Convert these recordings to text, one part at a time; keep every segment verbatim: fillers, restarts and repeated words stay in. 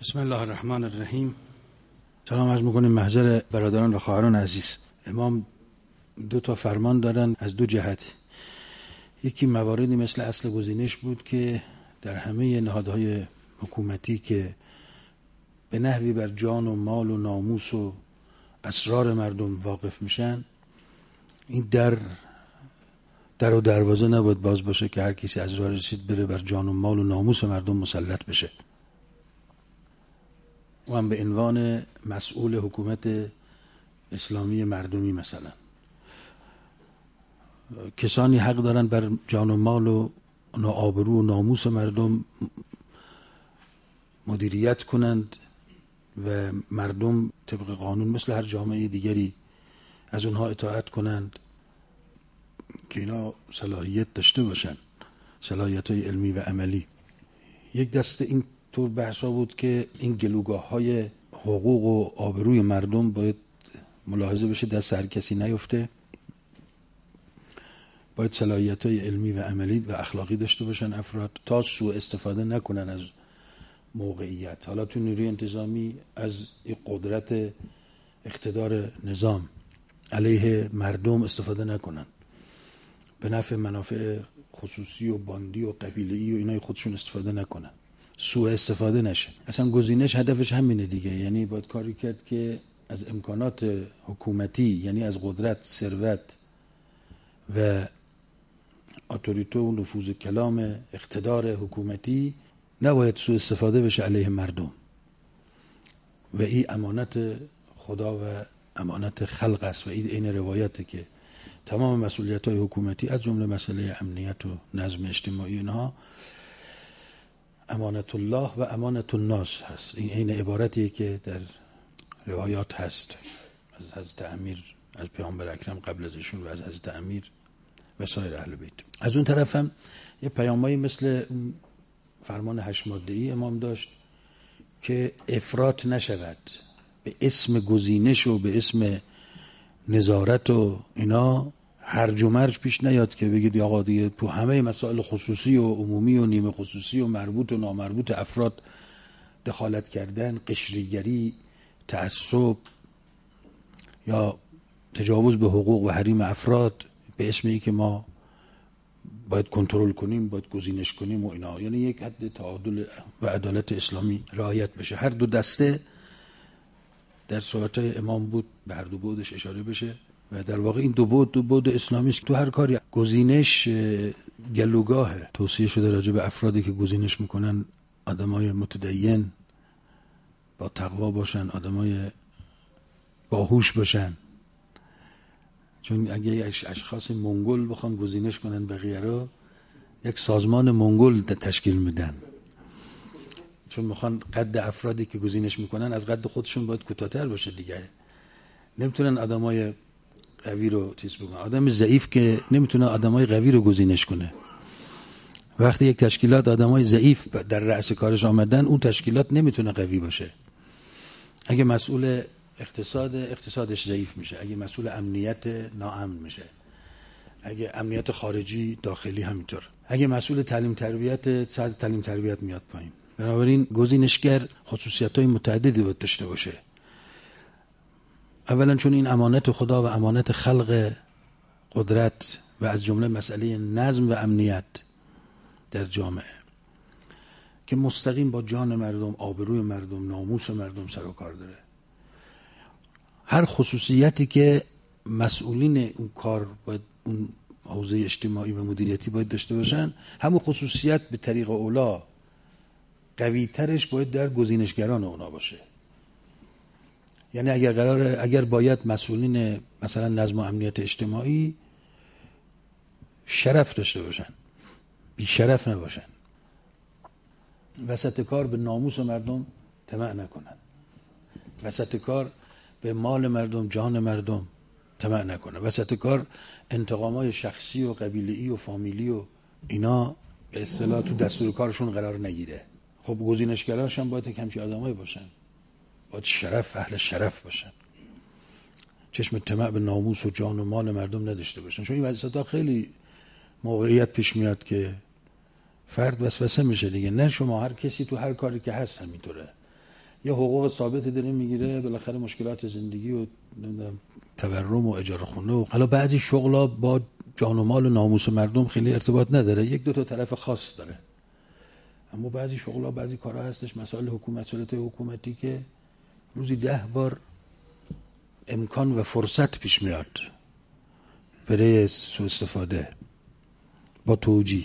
بسم الله الرحمن الرحیم. سلام عرض میکنیم محضر برادران و خواهران عزیز. امام دو تا فرمان دارن از دو جهت. یکی مواردی مثل اصل گزینش بود که در همه نهادهای حکومتی که به نحوی بر جان و مال و ناموس و اسرار مردم واقف میشن، این در در و دروازه نباید باز باشه که هر کسی از راه رسید بره بر جان و مال و ناموس مردم مسلط بشه. و هم به عنوان مسئول حکومت اسلامی مردمی مثلا کسانی حق دارن بر جان و مال و آبرو و ناموس مردم مدیریت کنند و مردم طبق قانون مثل هر جامعه دیگری از اونها اطاعت کنند که اینا صلاحیت داشته باشن، صلاحیت های علمی و عملی. یک دسته این طور بحثا بود که این گلوگاه های حقوق و آبروی مردم باید ملاحظه بشه دست هر کسی نیفته، باید صلاحیت های علمی و عملی و اخلاقی داشته باشن افراد تا سوء استفاده نکنن از موقعیت. حالا تو نیروی انتظامی از این قدرت اقتدار نظام علیه مردم استفاده نکنن، به نفع منافع خصوصی و باندی و قبیله‌ای و اینای خودشون استفاده نکنن، سوء استفاده نشه. اصلا گزینش هدفش همینه دیگه، یعنی باید کاری کرد که از امکانات حکومتی، یعنی از قدرت، ثروت و اتوریته و نفوذ کلام اقتدار حکومتی نباید سوء استفاده بشه علیه مردم. و این امانت خدا و امانت خلق است و این عین روایته که تمام مسئولیت های حکومتی از جمله مسئله امنیت و نظم اجتماعی اینها امانت الله و امانت الناس هست. این عین عبارتیه که در روایات هست از حضرت امیر، از پیامبر اکرم قبل از ایشون و از حضرت امیر و سایر اهل بیت. از اون طرف هم یه پیامایی مثل فرمان هشت ماده‌ای امام داشت که افراط نشود، به اسم گزینش و به اسم نظارت و اینا هرج و مرج پیش نیاد که بگید آقا دیگه تو همه مسائل خصوصی و عمومی و نیمه خصوصی و مربوط و نامربوط افراد دخالت کردن، قشریگری، تعصب یا تجاوز به حقوق و حریم افراد به اسم ای که ما باید کنترل کنیم، باید گزینش کنیم و اینا. یعنی یک حد تعادل و عدالت اسلامی رعایت بشه. هر دو دسته در صحبت‌های امام بود به هر دو بعدش اشاره بشه و در واقع این دو بعد دو بعد اسلامی است. تو هر کاری گزینش گلوگاهه. توصیه شده راجع به افرادی که گزینش میکنن آدمای متدین با تقوا باشن، آدمای باهوش باشن، چون اگه اشخاص منگول بخوان گزینش کنن بقیه رو یک سازمان منگول تشکیل میدن، چون میخوان قد افرادی که گزینش میکنن از قد خودشون باید کوتاه‌تر باشه دیگه. نمیتونن آدمای قوی رو چیز بکنن. آدم ضعیف که نمیتونه آدمای قوی رو گزینش کنه. وقتی یک تشکیلات آدمای ضعیف در رأس کارش آمدن، اون تشکیلات نمیتونه قوی باشه. اگه مسئول اقتصاد، اقتصادش ضعیف میشه. اگه مسئول امنیت، ناامن میشه. اگه امنیت خارجی، داخلی همینطور. اگه مسئول تعلیم تربیت، سطح تعلیم تربیت میاد پایین. بنابراین گزینشگر خصوصیت‌های متعددی باید داشته باشه. اولا چون این امانت خدا و امانت خلق قدرت و از جمله مسئله نظم و امنیت در جامعه که مستقیم با جان مردم، آبروی مردم، ناموس مردم سر و کار داره. هر خصوصیتی که مسئولین اون کار باید اون حوزه اجتماعی و مدیریتی باید داشته باشن، همون خصوصیت به طریق اولا قوی ترش باید در گزینشگران اونا باشه. یعنی اگر قرار اگر باید مسئولین مثلا نظم و امنیت اجتماعی شرف داشته باشن، بی شرف نباشن، وسط کار به ناموس مردم طمع نکنن، وسط کار به مال مردم، جان مردم طمع نکنن، وسط کار انتقامای شخصی و قبیله‌ای و فامیلی و اینا به اصطلاح تو دستور کارشون قرار نگیره. خب گزینشگراش هم باید همچی آدمایی باشن، باید شرف، اهل شرف باشن، چشم طمع به ناموس و جان و مال مردم نداشته باشن. چون این وسطا خیلی موقعیت پیش میاد که فرد وسوسه میشه دیگه. نه شما هر کسی تو هر کاری که هست همینطوره. یه حقوق ثابتی داره میگیره، بالاخره مشکلات زندگی و تورم و اجاره خونه و حالا بعضی شغلا با جان و مال و ناموس مردم خیلی ارتباط نداره، یک دو تا طرف خاص داره. اما بعضی شغلا، بعضی کارها هستش، مسائل حکومت، مسئولیت حکومتی که روزی ده بار امکان و فرصت پیش میاد برای سوء استفاده با توجیه.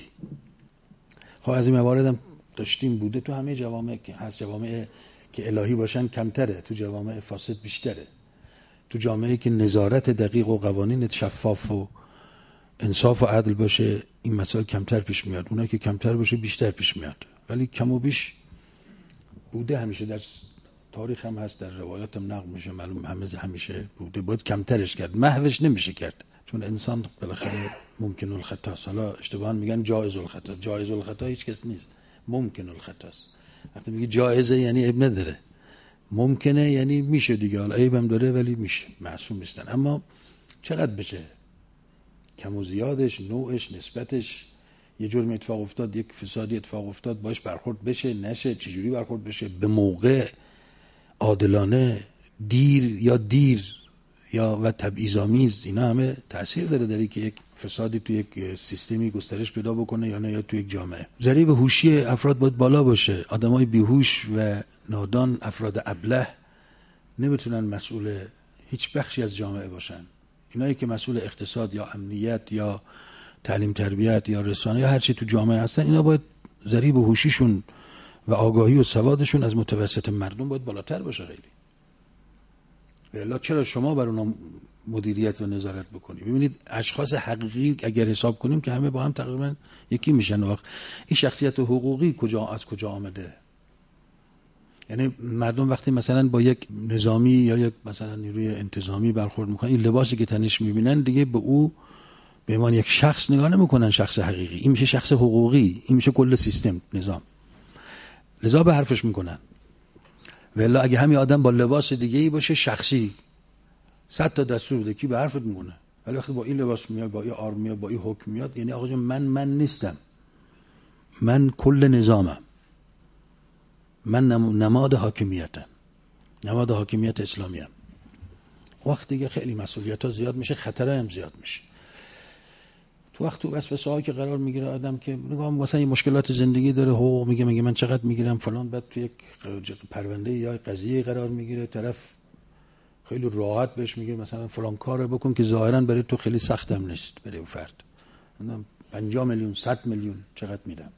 خب از این موارد هم داشتیم، بوده تو همه جوامع که هست. جوامع که الهی باشن کمتره، تو جوامع فاسد بیشتره. تو جامعه که نظارت دقیق و قوانین شفاف و انصاف و عدل باشه این مسائل کمتر پیش میاد، اونایی که کمتر باشه بیشتر پیش میاد. ولی کم و بیش بوده، همیشه در تاریخ هم هست، در روایات هم نقل میشه، معلوم همه همیشه بوده. باید کمترش کرد، محوش نمیشه کرد، چون انسان بالاخره ممکن الخطا. حالا اشتباهاً میگن جایز الخطا، جایز الخطا هیچ کس نیست، ممکن الخطا است. وقتی میگی جایزه یعنی عیب نداره، ممکنه یعنی میشه دیگه، حالا عیبم داره ولی میشه، معصوم نیستن. اما چقدر بشه، کم و زیادش، نوعش، نسبتش، یه جرم اتفاق افتاد، یک فسادی اتفاق افتاد، باش برخورد بشه نشه، چجوری برخورد بشه، به موقع، عادلانه، دیر یا دیر یا و تبعیض‌آمیز، اینا همه تأثیر داره در اینکه یک فسادی تو یک سیستمی گسترش پیدا بکنه یا نه، یا تو یک جامعه. ضریب هوشی افراد باید بالا باشه. آدمای بیهوش و نادان، افراد ابله نمیتونن مسئول هیچ بخشی از جامعه باشن. اینایی که مسئول اقتصاد یا امنیت یا تعلیم تربیت یا رسانه یا هر چی تو جامعه هستن، اینا باید ضریب هوشیشون و آگاهی و سوادشون از متوسط مردم باید بالاتر باشه خیلی. والا چرا شما بر اونا مدیریت و نظارت بکنی؟ ببینید اشخاص حقیقی اگر حساب کنیم که همه با هم تقریبا یکی میشن. وقت این شخصیت حقوقی کجا از کجا آمده؟ یعنی مردم وقتی مثلا با یک نظامی یا یک مثلا نیروی انتظامی برخورد میکنن، این لباسی که تنش میبینن دیگه به او به عنوان یک شخص نگاه نمیکنن، شخص حقیقی. این میشه شخص حقوقی، این میشه کل سیستم، نظام. لذا به حرفش میکنن. والا اگه همین آدم با لباس دیگه ای باشه، شخصی، صد تا دستور بده، کی به حرفت میمونه؟ ولی وقتی با این لباس میاد، با این آرم میاد، با این حکم میاد، یعنی آقا جان من من نیستم، من کل نظامم، من نماد حاکمیتم، نماد حاکمیت اسلامیم. وقتی دیگه خیلی مسئولیت ها زیاد میشه، خطرها هم زیاد میشه. تو وقت تو وسوسه هایی که قرار میگیره آدم که نگاه مثلا این مشکلات زندگی داره، حقوق میگه میگه من چقدر میگیرم فلان، بعد تو یک پرونده یا قضیه قرار میگیره، طرف خیلی راحت بهش میگه مثلا فلان کارو بکن که ظاهرا برای تو خیلی سختم نیست، برای اون فرد پنجاه میلیون صد میلیون چقدر میدم.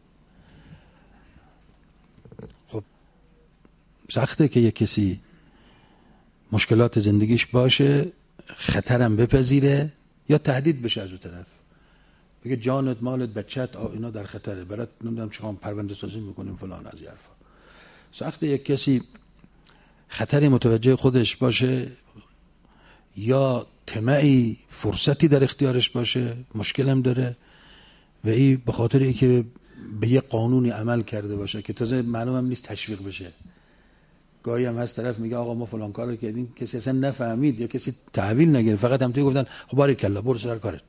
خب سخته که یک کسی مشکلات زندگیش باشه، خطرم بپذیره یا تهدید بشه از اون طرف، بگه جانت، مالت، بچت اینا در خطره، برات نمیدونم چیکار پرونده سازی میکنیم فلان از این حرفا. سخته یک کسی خطری متوجه خودش باشه یا طمعی فرصتی در اختیارش باشه، مشکلم داره و این به خاطر اینکه به یه قانونی عمل کرده باشه که تازه معلومم نیست تشویق بشه. گاهی هم هست طرف میگه آقا ما فلان کارو کردیم، کسی اصلا نفهمید یا کسی تحویل نگرفت، فقط هم توی گفتن خب باریکلا برو سر کارت.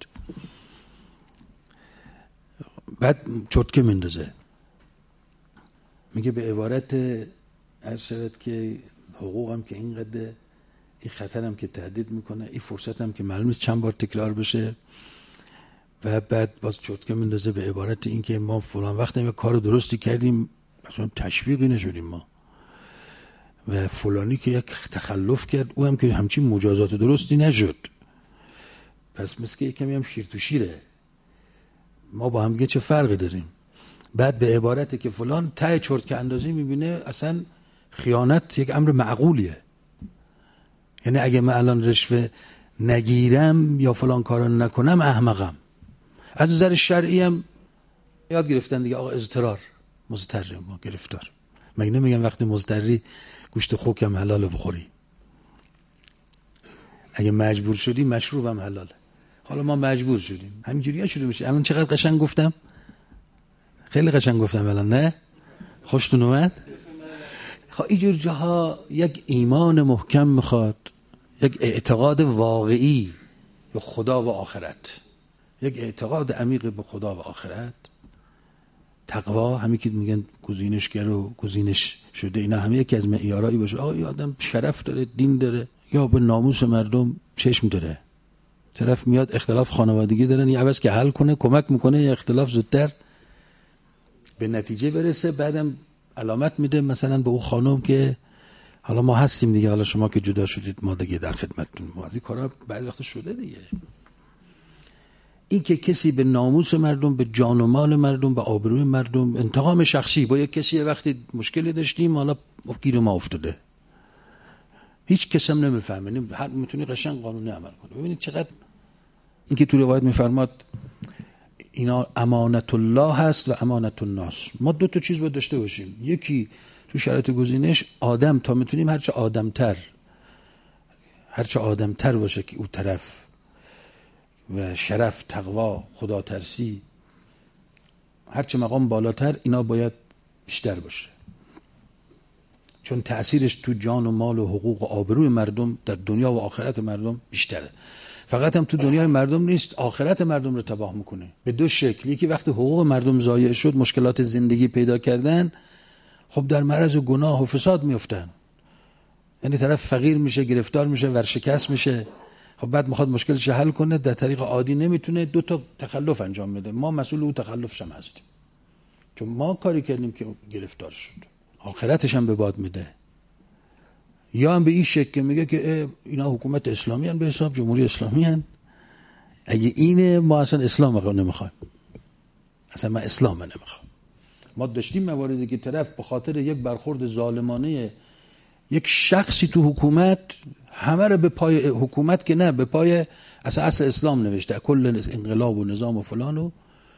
بعد چرتکه میندازه، میگه به عبارت ارشد که حقوقم که اینقدر، این خطرم که تهدید میکنه، این فرصتم که معلوم نیست چند بار تکرار بشه، و بعد باز چرتکه میندازه به عبارت این که ما فلان وقت یه کار درستی کردیم مثلا تشویقی نشدیم ما، و فلانی که یک تخلف کرد او هم که همچین مجازات درستی نشد، پس مثل که کمی هم شیر تو شیره، ما با هم دیگه چه فرقی داریم. بعد به عبارتی که فلان ته چرتکه اندازی میبینه اصلا خیانت یک امر معقولیه. یعنی اگه من الان رشوه نگیرم یا فلان کارو نکنم احمقم. از نظر شرعی هم یاد گرفتن دیگه آقا اضطرار مضطر، ما گرفتار. مگه نمیگن وقتی مضطری گوشت خوک هم حلاله بخوری، اگه مجبور شدی مشروب هم حلاله. حالا ما مجبور شدیم، همینجوری ها شده میشه. الان چقدر قشنگ گفتم، خیلی قشنگ گفتم الان، نه؟ خوشتون اومد؟ خب اینجور جاها یک ایمان محکم میخواد، یک اعتقاد واقعی به خدا و آخرت، یک اعتقاد عمیق به خدا و آخرت، تقوا، همین که میگن گزینشگر و گزینش شده، اینا همه یکی از معیارایی باشه. آقا این آدم شرف داره، دین داره، یا به ناموس مردم چشم داره. طرف میاد اختلاف خانوادگی دارن، یه عوض که حل کنه، کمک میکنه یه اختلاف زودتر به نتیجه برسه، بعدم علامت میده مثلا به اون خانم که حالا ما هستیم دیگه، حالا شما که جدا شدید ما دیگه در خدمتتون. ما از این کارا بعضی وقت شده دیگه. این که کسی به ناموس مردم، به جان و مال مردم، به آبروی مردم انتقام شخصی، با یک کسی وقتی مشکلی داشتیم حالا گیر ما افتاده، هیچ کس هم نمیفهمه، هر میتونی قشنگ قانونی عمل کنه. ببینید چقدر این که تو روایت میفرماد اینا امانت الله هست و امانت الناس. ما دو تا چیز باید داشته باشیم، یکی تو شرایط گزینش آدم تا میتونیم هرچه آدمتر هرچه آدمتر باشه که او طرف، و شرف، تقوا، خدا ترسی، هرچه مقام بالاتر اینا باید بیشتر باشه، چون تأثیرش تو جان و مال و حقوق و آبروی مردم در دنیا و آخرت مردم بیشتره. فقط هم تو دنیای مردم نیست، آخرت مردم رو تباه میکنه به دو شکل. یکی وقتی حقوق مردم ضایع شد، مشکلات زندگی پیدا کردن، خب در معرض گناه و فساد میفتن. یعنی طرف فقیر میشه، گرفتار میشه، ورشکست میشه، خب بعد میخواد مشکلش حل کنه، در طریق عادی نمیتونه، دو تا تخلف انجام بده. ما مسئول اون تخلفش هم هستیم، چون ما کاری کردیم که گرفتار شد، آخرتش هم به باد میده. یا هم به این شکل که میگه که اینا حکومت اسلامی هن، به حساب جمهوری اسلامی هن، اگه اینه ما اصلا اسلام نمیخوایم، اصلا من اسلام نمیخوام. ما داشتیم مواردی که طرف به خاطر یک برخورد ظالمانه یک شخصی تو حکومت همه رو به پای حکومت که نه، به پای اصلا اصل اسلام نوشته، کل انقلاب و نظام و فلان و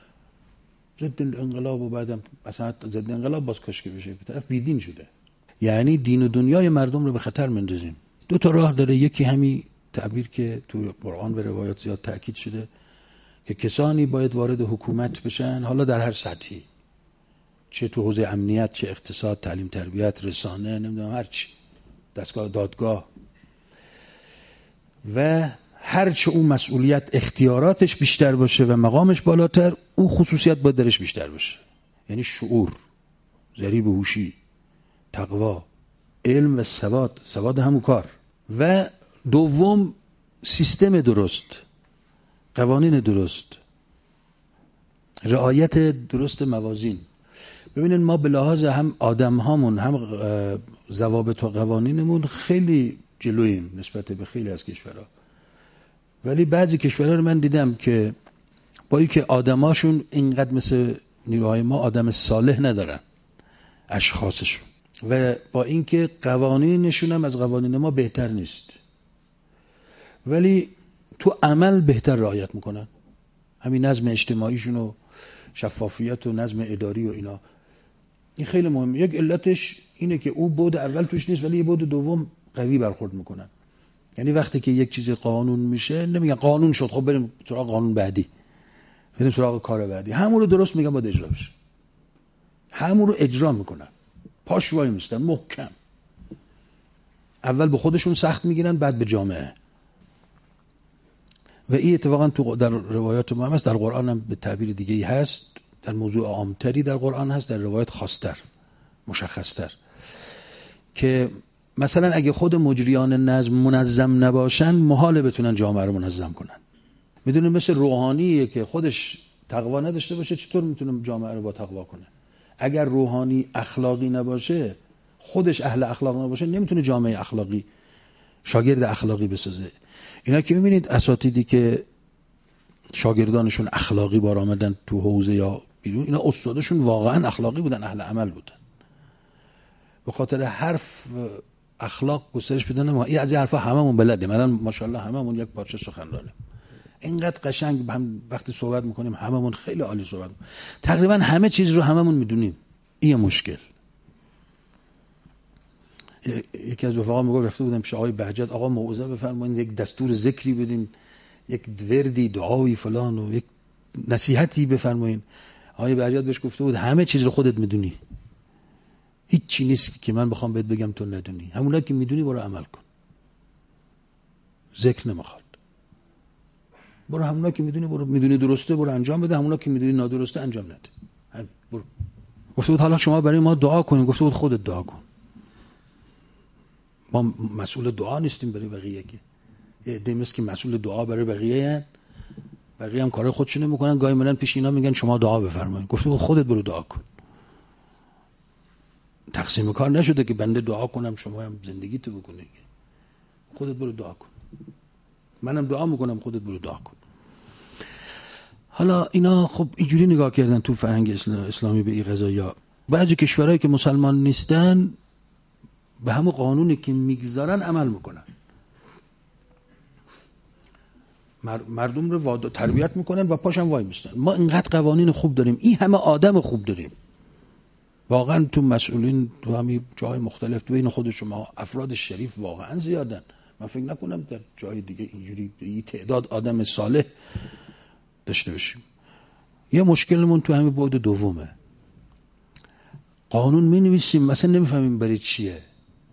ضد انقلاب، و بعدم اصلا ضد انقلاب باز کشکی بشه، به طرف بیدین شده. یعنی دین و دنیای مردم رو به خطر مندازیم. دو تا راه داره، یکی همین تعبیر که تو قرآن و روایات زیاد تاکید شده که کسانی باید وارد حکومت بشن، حالا در هر سطحی، چه تو حوزه امنیت، چه اقتصاد، تعلیم، تربیت، رسانه، نمیدونم هر چی، دستگاه دادگاه، و هر چه اون مسئولیت اختیاراتش بیشتر باشه و مقامش بالاتر، او خصوصیت باید درش بیشتر باشه. یعنی شعور، ضریب هوشی، تقوا، علم و سواد، سواد همون کار. و دوم سیستم درست، قوانین درست، رعایت درست موازین. ببینید ما به لحاظ هم آدم هامون، هم ضوابط و قوانینمون خیلی جلوییم نسبت به خیلی از کشورها، ولی بعضی کشورها رو من دیدم که با اینکه آدماشون اینقدر مثل نیروهای ما آدم صالح ندارن، اشخاصشون، و با اینکه قوانینشون هم از قوانین ما بهتر نیست، ولی تو عمل بهتر رعایت میکنن. همین نظم اجتماعیشون و شفافیت و نظم اداری و اینا، این خیلی مهمه. یک علتش اینه که او بود اول توش نیست، ولی یه بود دوم قوی برخورد میکنن. یعنی وقتی که یک چیز قانون میشه، نمیگن قانون شد خب بریم سراغ قانون بعدی، بریم سراغ کار بعدی، همون رو درست میگن باید اجرا بشه، همون رو اجرا میکنن، پاش وای میستن محکم، اول به خودشون سخت میگیرن بعد به جامعه. و این اتفاقا تو در روایات ما هم هست، در قرآن هم به تعبیر دیگه ای هست، در موضوع عامتری در قرآن هست، در روایت خاصتر، مشخصتر، که مثلا اگه خود مجریان نظم منظم نباشن، محاله بتونن جامعه رو منظم کنن. میدونید مثل روحانیه که خودش تقوا نداشته باشه، چطور میتونه جامعه رو با تقوا کنه؟ اگر روحانی اخلاقی نباشه، خودش اهل اخلاق نباشه، نمیتونه جامعه اخلاقی، شاگرد اخلاقی بسازه. اینا که میبینید اساتیدی که شاگردانشون اخلاقی بار آمدن تو حوزه یا بیرون، اینا استادشون واقعا اخلاقی بودن، اهل عمل بودن، به خاطر حرف اخلاق گسترش بدن. ما این از این حرفا هممون بلدیم، الان ماشاءالله هممون یک پارچه سخنرانیم، اینقدر قشنگ هم وقتی صحبت میکنیم هممون خیلی عالی صحبت میکنیم، تقریبا همه چیز رو هممون میدونیم. این مشکل. یکی از رفقا میگفت رفته بودم پیش آقای بهجت، آقا موعظه بفرمایید، یک دستور ذکری بدین، یک وردی دعایی فلان و یک نصیحتی بفرمایید. آقای بهجت بهش گفته بود همه چیز رو خودت میدونی، هیچ چی نیست که من بخوام بهت بگم تو ندونی، همونا که میدونی برو عمل کن، ذکر نمیخواد، برو همونا که میدونی، برو میدونی درسته برو انجام بده، همونا که میدونی نادرسته انجام نده. همین. برو. گفته بود حالا شما برای ما دعا کنین. گفته بود خودت دعا کن. ما مسئول دعا نیستیم برای بقیه. که یه عده مثل که مسئول دعا برای بقیه هن. بقیه هم کار خودشونه میکنن. گاهی میرن پیش اینا میگن شما دعا بفرمایید. گفته بود خودت برو دعا کن. تقسیم کار نشده که بنده دعا کنم شما هم زندگی تو بکنی. خودت برو دعا کن. منم دعا میکنم خودت برو دعا کن. حالا اینا خب اینجوری نگاه کردن تو فرهنگ اسلامی به این قضایا. بعضی کشورهایی که مسلمان نیستن به همون قانونی که میگذارن عمل میکنن. مردم رو واد... تربیت میکنن و پاشم وای میستن. ما اینقدر قوانین خوب داریم، این همه آدم خوب داریم. واقعا تو مسئولین تو همین جای مختلف بین خود شما افراد شریف واقعا زیادن. من فکر نکنم در جای دیگه اینجوری این تعداد آدم صالح داشته باشیم. یه مشکلمون تو همین بعد دومه. قانون می نویسیم مثلا نمیفهمیم برای چیه.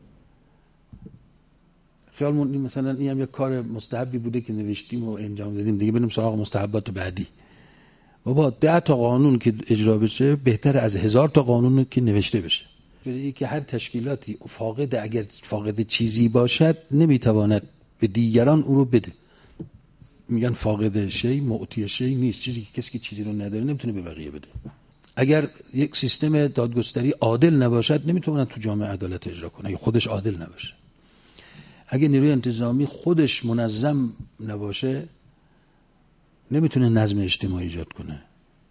خیالمون این مثلا این هم یک کار مستحبی بوده که نوشتیم و انجام دادیم، دیگه بریم سراغ مستحبات بعدی. بابا ده تا قانون که اجرا بشه بهتر از هزار تا قانون که نوشته بشه. برای که هر تشکیلاتی فاقد اگر فاقد چیزی باشد نمیتواند به دیگران او رو بده. میگن فاقد شی معطی شی نیست. چیزی که کسی که چیزی رو نداره نمیتونه به بقیه بده. اگر یک سیستم دادگستری عادل نباشد نمیتونه تو جامعه عدالت اجرا کنه. اگه خودش عادل نباشه، اگه نیروی انتظامی خودش منظم نباشه نمیتونه نظم اجتماعی ایجاد کنه.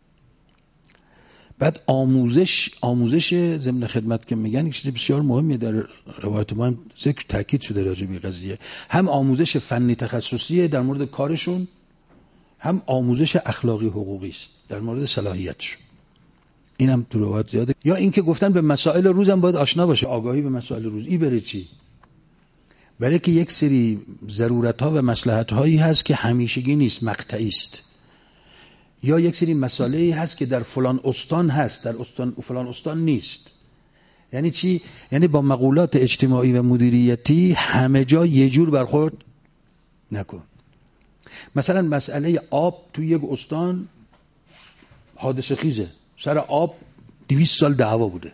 بعد آموزش آموزش ضمن خدمت که میگن یک چیز بسیار مهمیه. در روایت ما هم ذکر تاکید شده راجع به قضیه. هم آموزش فنی تخصصیه در مورد کارشون، هم آموزش اخلاقی حقوقی است در مورد صلاحیتشون. اینم تو روایت زیاده. یا اینکه گفتن به مسائل روزم باید آشنا باشه. آگاهی به مسائل روز. ای برای چی؟ برای که یک سری ضرورت‌ها و مصلحت‌هایی هست که همیشگی نیست، مقطعی است. یا یک سری مسائلی هست که در فلان استان هست، در استان فلان استان نیست. یعنی چی؟ یعنی با مقولات اجتماعی و مدیریتی همه جا یه جور برخورد نکن. مثلا مسئله آب تو یک استان حادثه خیزه. سر آب دویست سال دعوا بوده.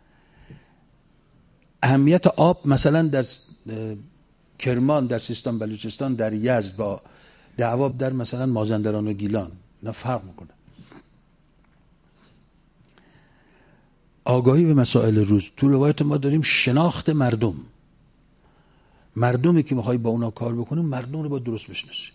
اهمیت آب مثلا در کرمان، در سیستان بلوچستان، در یزد با دعوا در مثلا مازندران و گیلان نه فرق میکنه. آگاهی به مسائل روز. تو روایت ما داریم شناخت مردم. مردمی که میخوای با اونا کار بکنیم مردم رو با درست بشناسی.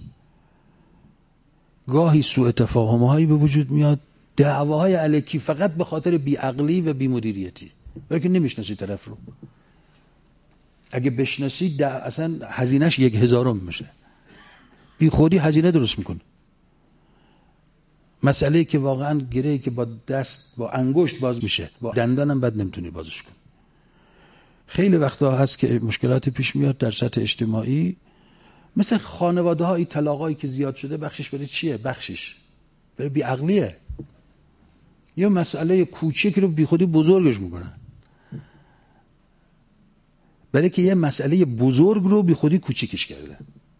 گاهی سوء تفاهم‌هایی به وجود میاد، دعواهای الکی فقط به خاطر بیعقلی و بی‌مدیریتی. برای که نمیشناسی طرف رو. اگه بشناسی اصلا هزینهش یک هزارم میشه. بی خودی هزینه درست میکنه. مسئله که واقعا گرهی که با دست با انگشت باز میشه، با دندانم بعد نمیتونی بازش کنی. خیلی وقتا هست که مشکلاتی پیش میاد در سطح اجتماعی، مثل خانواده های طلاقایی که زیاد شده. بخشش برای چیه؟ بخشش برای بیعقلیه. یا مسئله کوچیک رو بی خودی بزرگش میکنن. برای که یه مسئله بزرگ رو بی خودی کوچیکش کردن.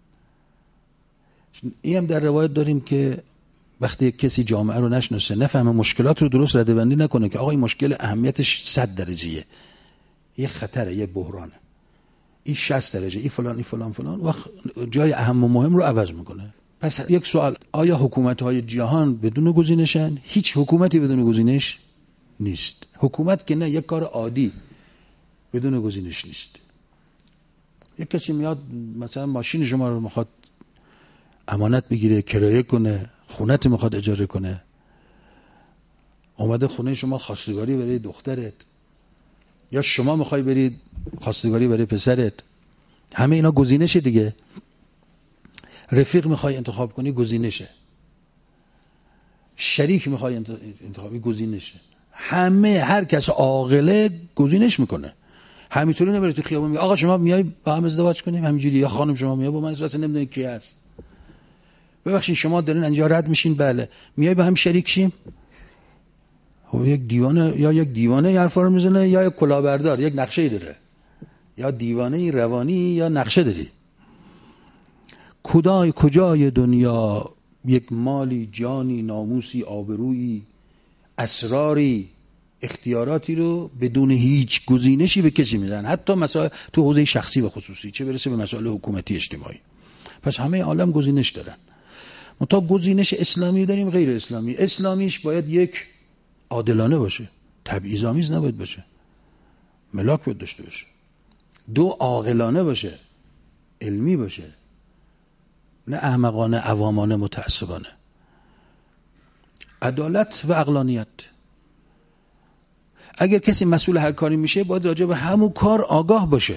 این هم در روایت داریم که وقتی کسی جامعه رو نشناسه، نفهمه، مشکلات رو درست رده‌بندی نکنه که آقا این مشکل اهمیتش صد درجه‌ایه، یه خطره، یه بحرانه، این شصت درجه، این فلان، این فلان فلان، وقت جای اهم و مهم رو عوض میکنه. پس یک سوال، آیا حکومت‌های جهان بدون گزینشن؟ هیچ حکومتی بدون گزینش نیست. حکومت که نه، یک کار عادی بدون گزینش نیست. یک کسی میاد مثلا ماشین شما رو میخواد امانت بگیره، کرایه کنه، خونت میخواد اجاره کنه، اومده خونه شما خواستگاری برای دخترت، یا شما میخوای برید خواستگاری برای پسرت، همه اینا گزینشه دیگه. رفیق میخوای انتخاب کنی، گزینشه. شریک میخوای انتخابی، گزینشه. همه هر کس عاقله گزینش میکنه. همینطوری نمیره تو خیابون میگه آقا شما میای با هم ازدواج کنیم همینجوری، یا خانم شما میای با من ازدواج، نمیدونی کی هست. ببخشید شما دارین اینجا رد میشین، بله، میای با هم شریک شیم. خب یک دیوانه یا یک دیوانه حرفا رو میزنه، یا یک کلاهبردار یک نقشه‌ای داره، یا دیوانه روانی یا نقشه داری. کجای کجای دنیا یک مالی، جانی، ناموسی، آبرویی، اسراری اختیاراتی رو بدون هیچ گزینشی به کسی میدن، حتی مسائل تو حوزه شخصی و خصوصی، چه برسه به مسائل حکومتی اجتماعی. پس همه عالم گزینش دارن. منتها گزینش اسلامی داریم، غیر اسلامی. اسلامیش باید یک عادلانه باشه، تبعیض‌آمیز نباید باشه، ملاک باید داشته باشه. دو عاقلانه باشه، علمی باشه، نه احمقانه، عوامانه، متعصبانه. عدالت و عقلانیت. اگر کسی مسئول هر کاری میشه باید راجع به همون کار آگاه باشه.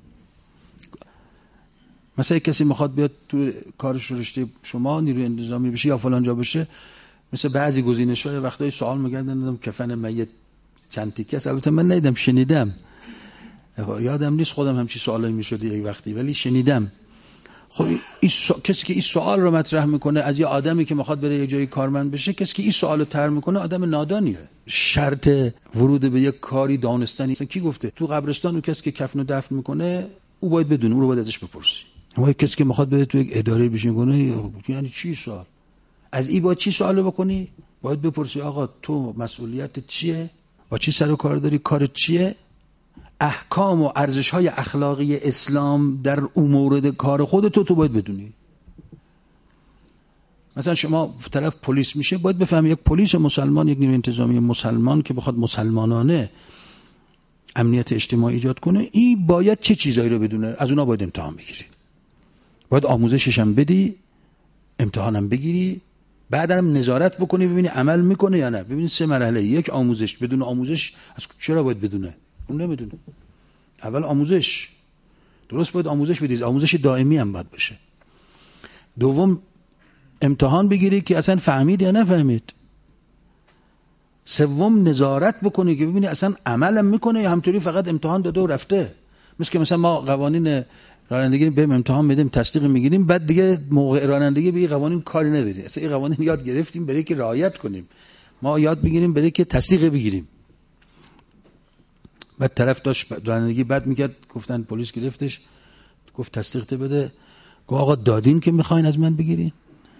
مثلا کسی میخواد بیاد تو کارش رشته شما نیروی انتظامی بشه یا فلان جا بشه، مثل بعضی گزینش‌های وقتای سوال میگردن کفن میت چند تیکه است. البته من ندیدم، شنیدم، یادم نیست خودم همچی سوالی میشد یک وقتی، ولی شنیدم. خب این سو... کسی که این سوال رو مطرح میکنه از یه آدمی که میخواد بره یه جایی کارمند بشه، کسی که این سوال رو طرح میکنه آدم نادانیه. شرط ورود به یک کاری دانستنی. کی گفته تو قبرستان اون کسی که کفن رو دفن میکنه او باید بدونه، اون رو باید ازش بپرسی. اما کسی که میخواد بره تو یک اداره بشین کنه، یعنی چی سوال؟ از این باید چی سوال بکنی؟ باید بپرسی آقا تو مسئولیت چیه؟ با چی سر و کار داری؟ کارت چیه؟ احکام و ارزش‌های اخلاقی اسلام در امور کار خودت تو باید بدونی. مثلا شما طرف پلیس میشه، باید بفهمی یک پلیس مسلمان، یک نیروی انتظامی مسلمان که بخواد مسلمانانه امنیت اجتماعی ایجاد کنه، این باید چه چیزایی رو بدونه. از اونا باید امتحان بگیری، باید آموزشش هم بدی، امتحانم بگیری، بعدم نظارت بکنی ببینی عمل میکنه یا نه. ببینید سه مرحله. یک، آموزش. بدون آموزش از چرا باید بدونه؟ اون نمیدونه. اول آموزش، درست باید آموزش بدید، آموزش دائمی هم باید باشه. دوم، امتحان بگیری که اصلا فهمید یا نفهمید. سوم، نظارت بکنی که ببینی اصلا عملم میکنه یا همطوری فقط امتحان داده و رفته. مثل که مثلا ما قوانین رانندگی به امتحان میدیم، تصدیق میگیریم، بعد دیگه موقع رانندگی به این قوانین کاری نداریم. اصلا این قوانین یاد گرفتیم برای که رعایت کنیم، ما یاد بگیریم برای که تصدیق بگیریم. بعد طرف داشت رانندگی بد میکرد، گفتن پلیس گرفتش، گفت تصدیق بده. گفت آقا دادین که میخواین از من بگیرین؟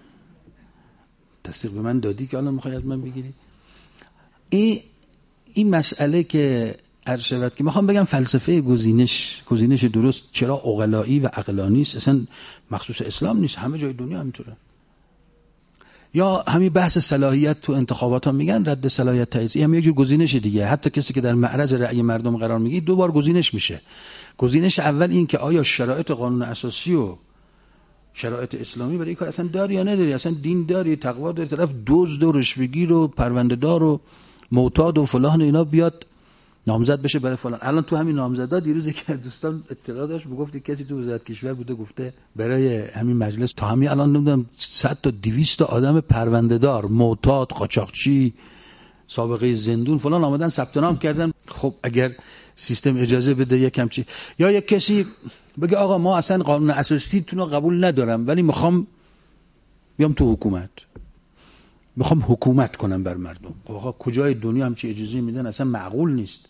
تصدیق به من دادی که الان میخوای از من بگیری؟ این این مسئله که عرض شود که میخوام بگم فلسفه گزینش، گزینش درست چرا عقلایی و عقلانی است، اصلا مخصوص اسلام نیست، همه جای دنیا همینطوره. یا همین بحث صلاحیت تو انتخابات ها میگن رد صلاحیت تایید، این هم یک جور گزینش دیگه. حتی کسی که در معرض رأی مردم قرار میگیره دو بار گزینش میشه. گزینش اول این که آیا شرایط قانون اساسی و شرایط اسلامی برای این کار اصلا داری یا نداری، اصلا دین داری، تقوا داری، طرف دزد و رشوه‌گیر و پرونده‌دار و معتاد و فلان و اینا بیاد نامزد بشه برای فلان. الان تو همین نامزدا دیروز که دوستان اطلاع داشت میگفت کسی تو وزارت کشور بوده گفته برای همین مجلس تا همین الان نمیدونم صد تا دویست تا آدم پرونده‌دار، معتاد، قاچاقچی، سابقه زندون فلان آمدن ثبت نام کردن. خب اگر سیستم اجازه بده یکم چی، یا یک کسی بگه آقا ما اصلا قانون اساسی تون رو قبول ندارم ولی میخوام بیام تو حکومت، میخوام حکومت کنم بر مردم. خب آقا کجای دنیا همچی اجازه میدن؟ اصلا معقول نیست.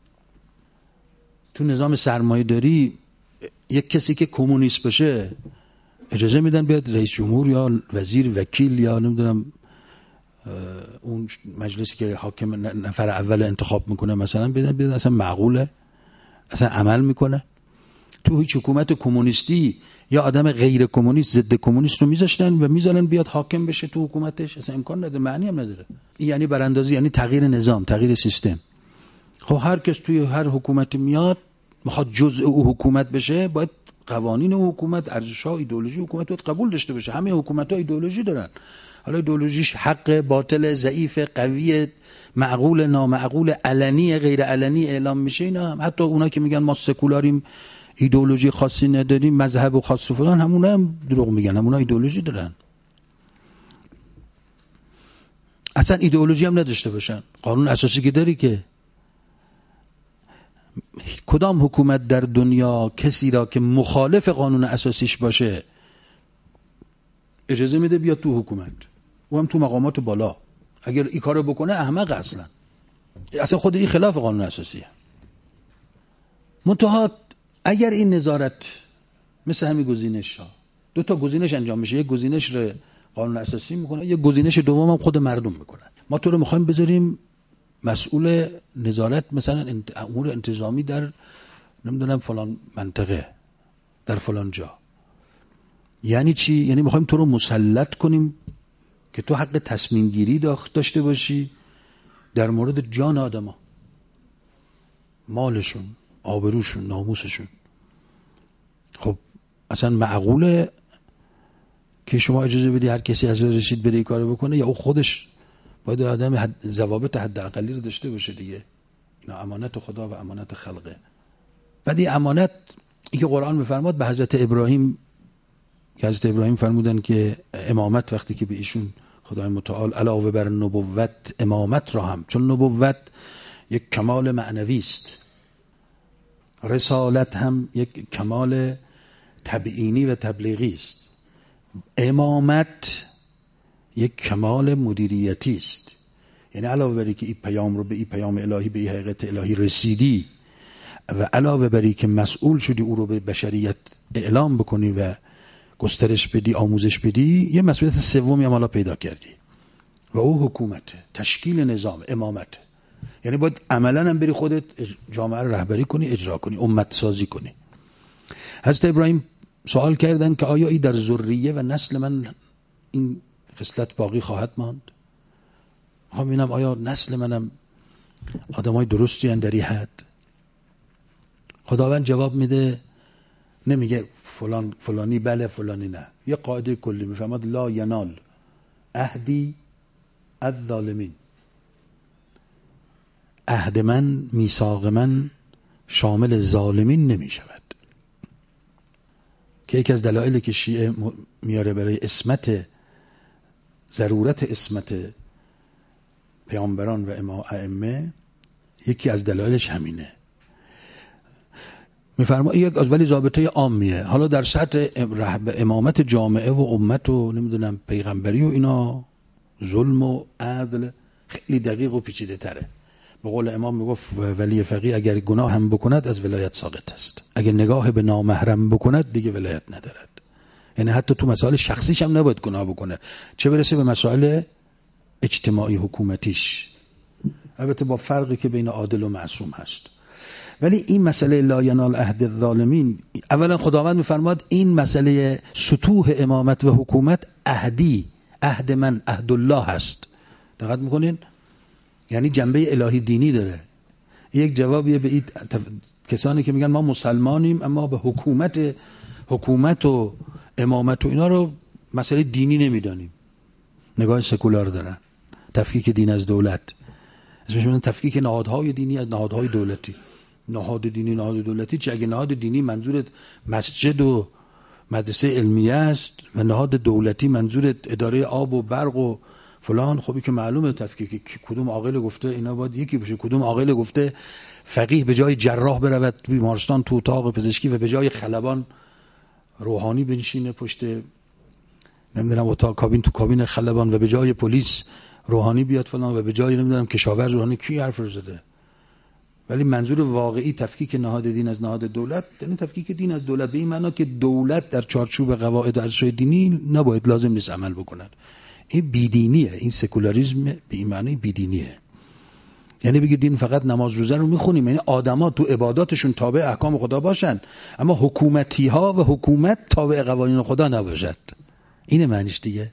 تو نظام سرمایه داری یک کسی که کمونیست باشه اجازه میدن بیاد رئیس جمهور یا وزیر وکیل یا نمیدونم اون مجلسی که حاکم نفر اول انتخاب میکنه مثلا بدن بیاد؟ اصلا معقوله؟ اصلا عمل میکنه؟ تو هیچ حکومت کمونیستی یا آدم غیر کمونیست ضد کمونیست رو میذاشتن و میذارن بیاد حاکم بشه تو حکومتش؟ اصلا امکان نداره، معنی هم نداره. این یعنی براندازی، یعنی تغییر نظام، تغییر سیستم. خب هر کس توی هر حکومت میاد میخواد جزء او حکومت بشه، باید قوانین او حکومت، ارزش‌ها، ایدئولوژی حکومت باید قبول داشته باشه. همه حکومت‌ها ایدئولوژی دارن، حالا ایدئولوژیش حق، باطل، ضعیف، قوی، معقول، نامعقول، علنی، غیر علنی اعلام میشه. اینا حتی اونا که میگن ما سکولاریم، ایدئولوژی خاصی نداریم، مذهب خاص و فلان، همونا هم دروغ میگن، همونا ایدئولوژی دارن. اصلا ایدئولوژی هم نداشته باشن، قانون اساسی که داری که کدام حکومت در دنیا کسی را که مخالف قانون اساسیش باشه اجازه میده بیاد تو حکومت، او هم تو مقامات بالا؟ اگر این کارو بکنه احمق اصلا. اصلا خود این خلاف قانون اساسیه. منتها اگر این نظارت مثل همین گزینش ها، دو تا گزینش انجام میشه، یک گزینش رو قانون اساسی میکنه، یک گزینش دوم هم خود مردم میکنن. ما تو رو میخوایم بذاریم مسئول نظارت مثلا امور انتظامی در نمیدونم فلان منطقه، در فلان جا. یعنی چی؟ یعنی میخوایم تو رو مسلط کنیم که تو حق تصمیم گیری داشته باشی در مورد جان آدما، مالشون، آبروشون، ناموسشون. خب اصلا معقوله که شما اجازه بدی هر کسی از رسید بره این کارو بکنه، یا او خودش باید آدم حد ضوابط حداقلی رو داشته باشه دیگه؟ اینا امانت خدا و امانت خلقه. بعد این امانت این که قرآن میفرماد به حضرت ابراهیم، که حضرت ابراهیم فرمودن که امامت وقتی که به ایشون خدای متعال علاوه بر نبوت امامت را هم، چون نبوت یک کمال معنوی است، رسالت هم یک کمال تبیینی و تبلیغی است، امامت یک کمال مدیریتی است. یعنی علاوه بر که این پیام رو به این پیام الهی، به این حقیقت الهی رسیدی و علاوه بر که مسئول شدی او رو به بشریت اعلام بکنی و گسترش بدی، آموزش بدی، یه مسئولیت سومی هم حالا پیدا کردی و او حکومت، تشکیل نظام، امامت. یعنی باید عملا هم بری خودت جامعه رو رهبری کنی، اجرا کنی، امت سازی کنی. حضرت ابراهیم سوال کردن که آیا ای در ذریه و نسل من این خصلت باقی خواهد ماند؟ میخوام ببینم آیا نسل منم آدمای درستی ان در این حد؟ خداوند جواب میده، نمیگه فلان فلانی بله فلانی نه، یه قاعده کلی میفهمد لا ینال عهدی الظالمین، عهد من، میثاق من شامل ظالمین نمی شود. که یکی از دلایلی که شیعه میاره برای اسمت، ضرورت اسمت پیامبران و ائمه، یکی از دلایلش همینه. میفرما یک از ولی ضابطه عامیه. حالا در سطح امامت جامعه و امت و نمیدونم پیغمبری و اینا ظلم و عدل خیلی دقیق و پیچیده تره. به قول امام میگفت ولی فقیه اگر گناه هم بکند از ولایت ساقط است، اگر نگاه به نامحرم بکند دیگه ولایت ندارد. یعنی حتی تو مسائل شخصیش هم نباید گناه بکنه، چه برسه به مسائل اجتماعی حکومتیش، البته با فرقی که بین عادل و معصوم هست. ولی این مسئله لا ینال عهد الظالمین، اولا خداوند میفرماد این مسئله سطوح امامت و حکومت عهدی، عهد من، عهد الله هست. دقت میکنین؟ یعنی جنبه الهی دینی داره. یک جوابیه به این تف... کسانی که میگن ما مسلمانیم اما به حکومت حکومت و امامت و اینا رو مسئله دینی نمیدانیم، نگاه سکولار دارن، تفکیک دین از دولت، اسمش میگن تفکیک نهادهای دینی از نهادهای دولتی. نهاد دینی نهاد دولتی چه؟ اگه نهاد دینی منظورت مسجد و مدرسه علمیه است و نهاد دولتی منظورت اداره آب و برق و فلان، خبی که معلومه تفکیک کدوم عاقل گفته اینا باید یکی بشه، کدوم عاقل گفته فقیه به جای جراح برود بیمارستان تو اتاق پزشکی و به جای خلبان روحانی بنشینه پشت نمیدونم اتاق کابین تو کابین خلبان و به جای پلیس روحانی بیاد فلان و به جای نمیدونم کشاورز روحانی. کی حرف رو زده؟ ولی منظور واقعی تفکیک نهاد دین از نهاد دولت، یعنی تفکیک دین از دولت به این معنا که دولت در چارچوب قواعد و ارزش‌های دینی نباید، لازم نیست عمل بکنن. این بیدینیه، این سکولاریسم به این معنی بیدینیه. یعنی بگید دین فقط نماز روزه رو میخونیم، یعنی آدما تو عباداتشون تابع احکام خدا باشن اما حکومتی ها و حکومت تابع قوانین خدا نباشد. اینه معنیش دیگه.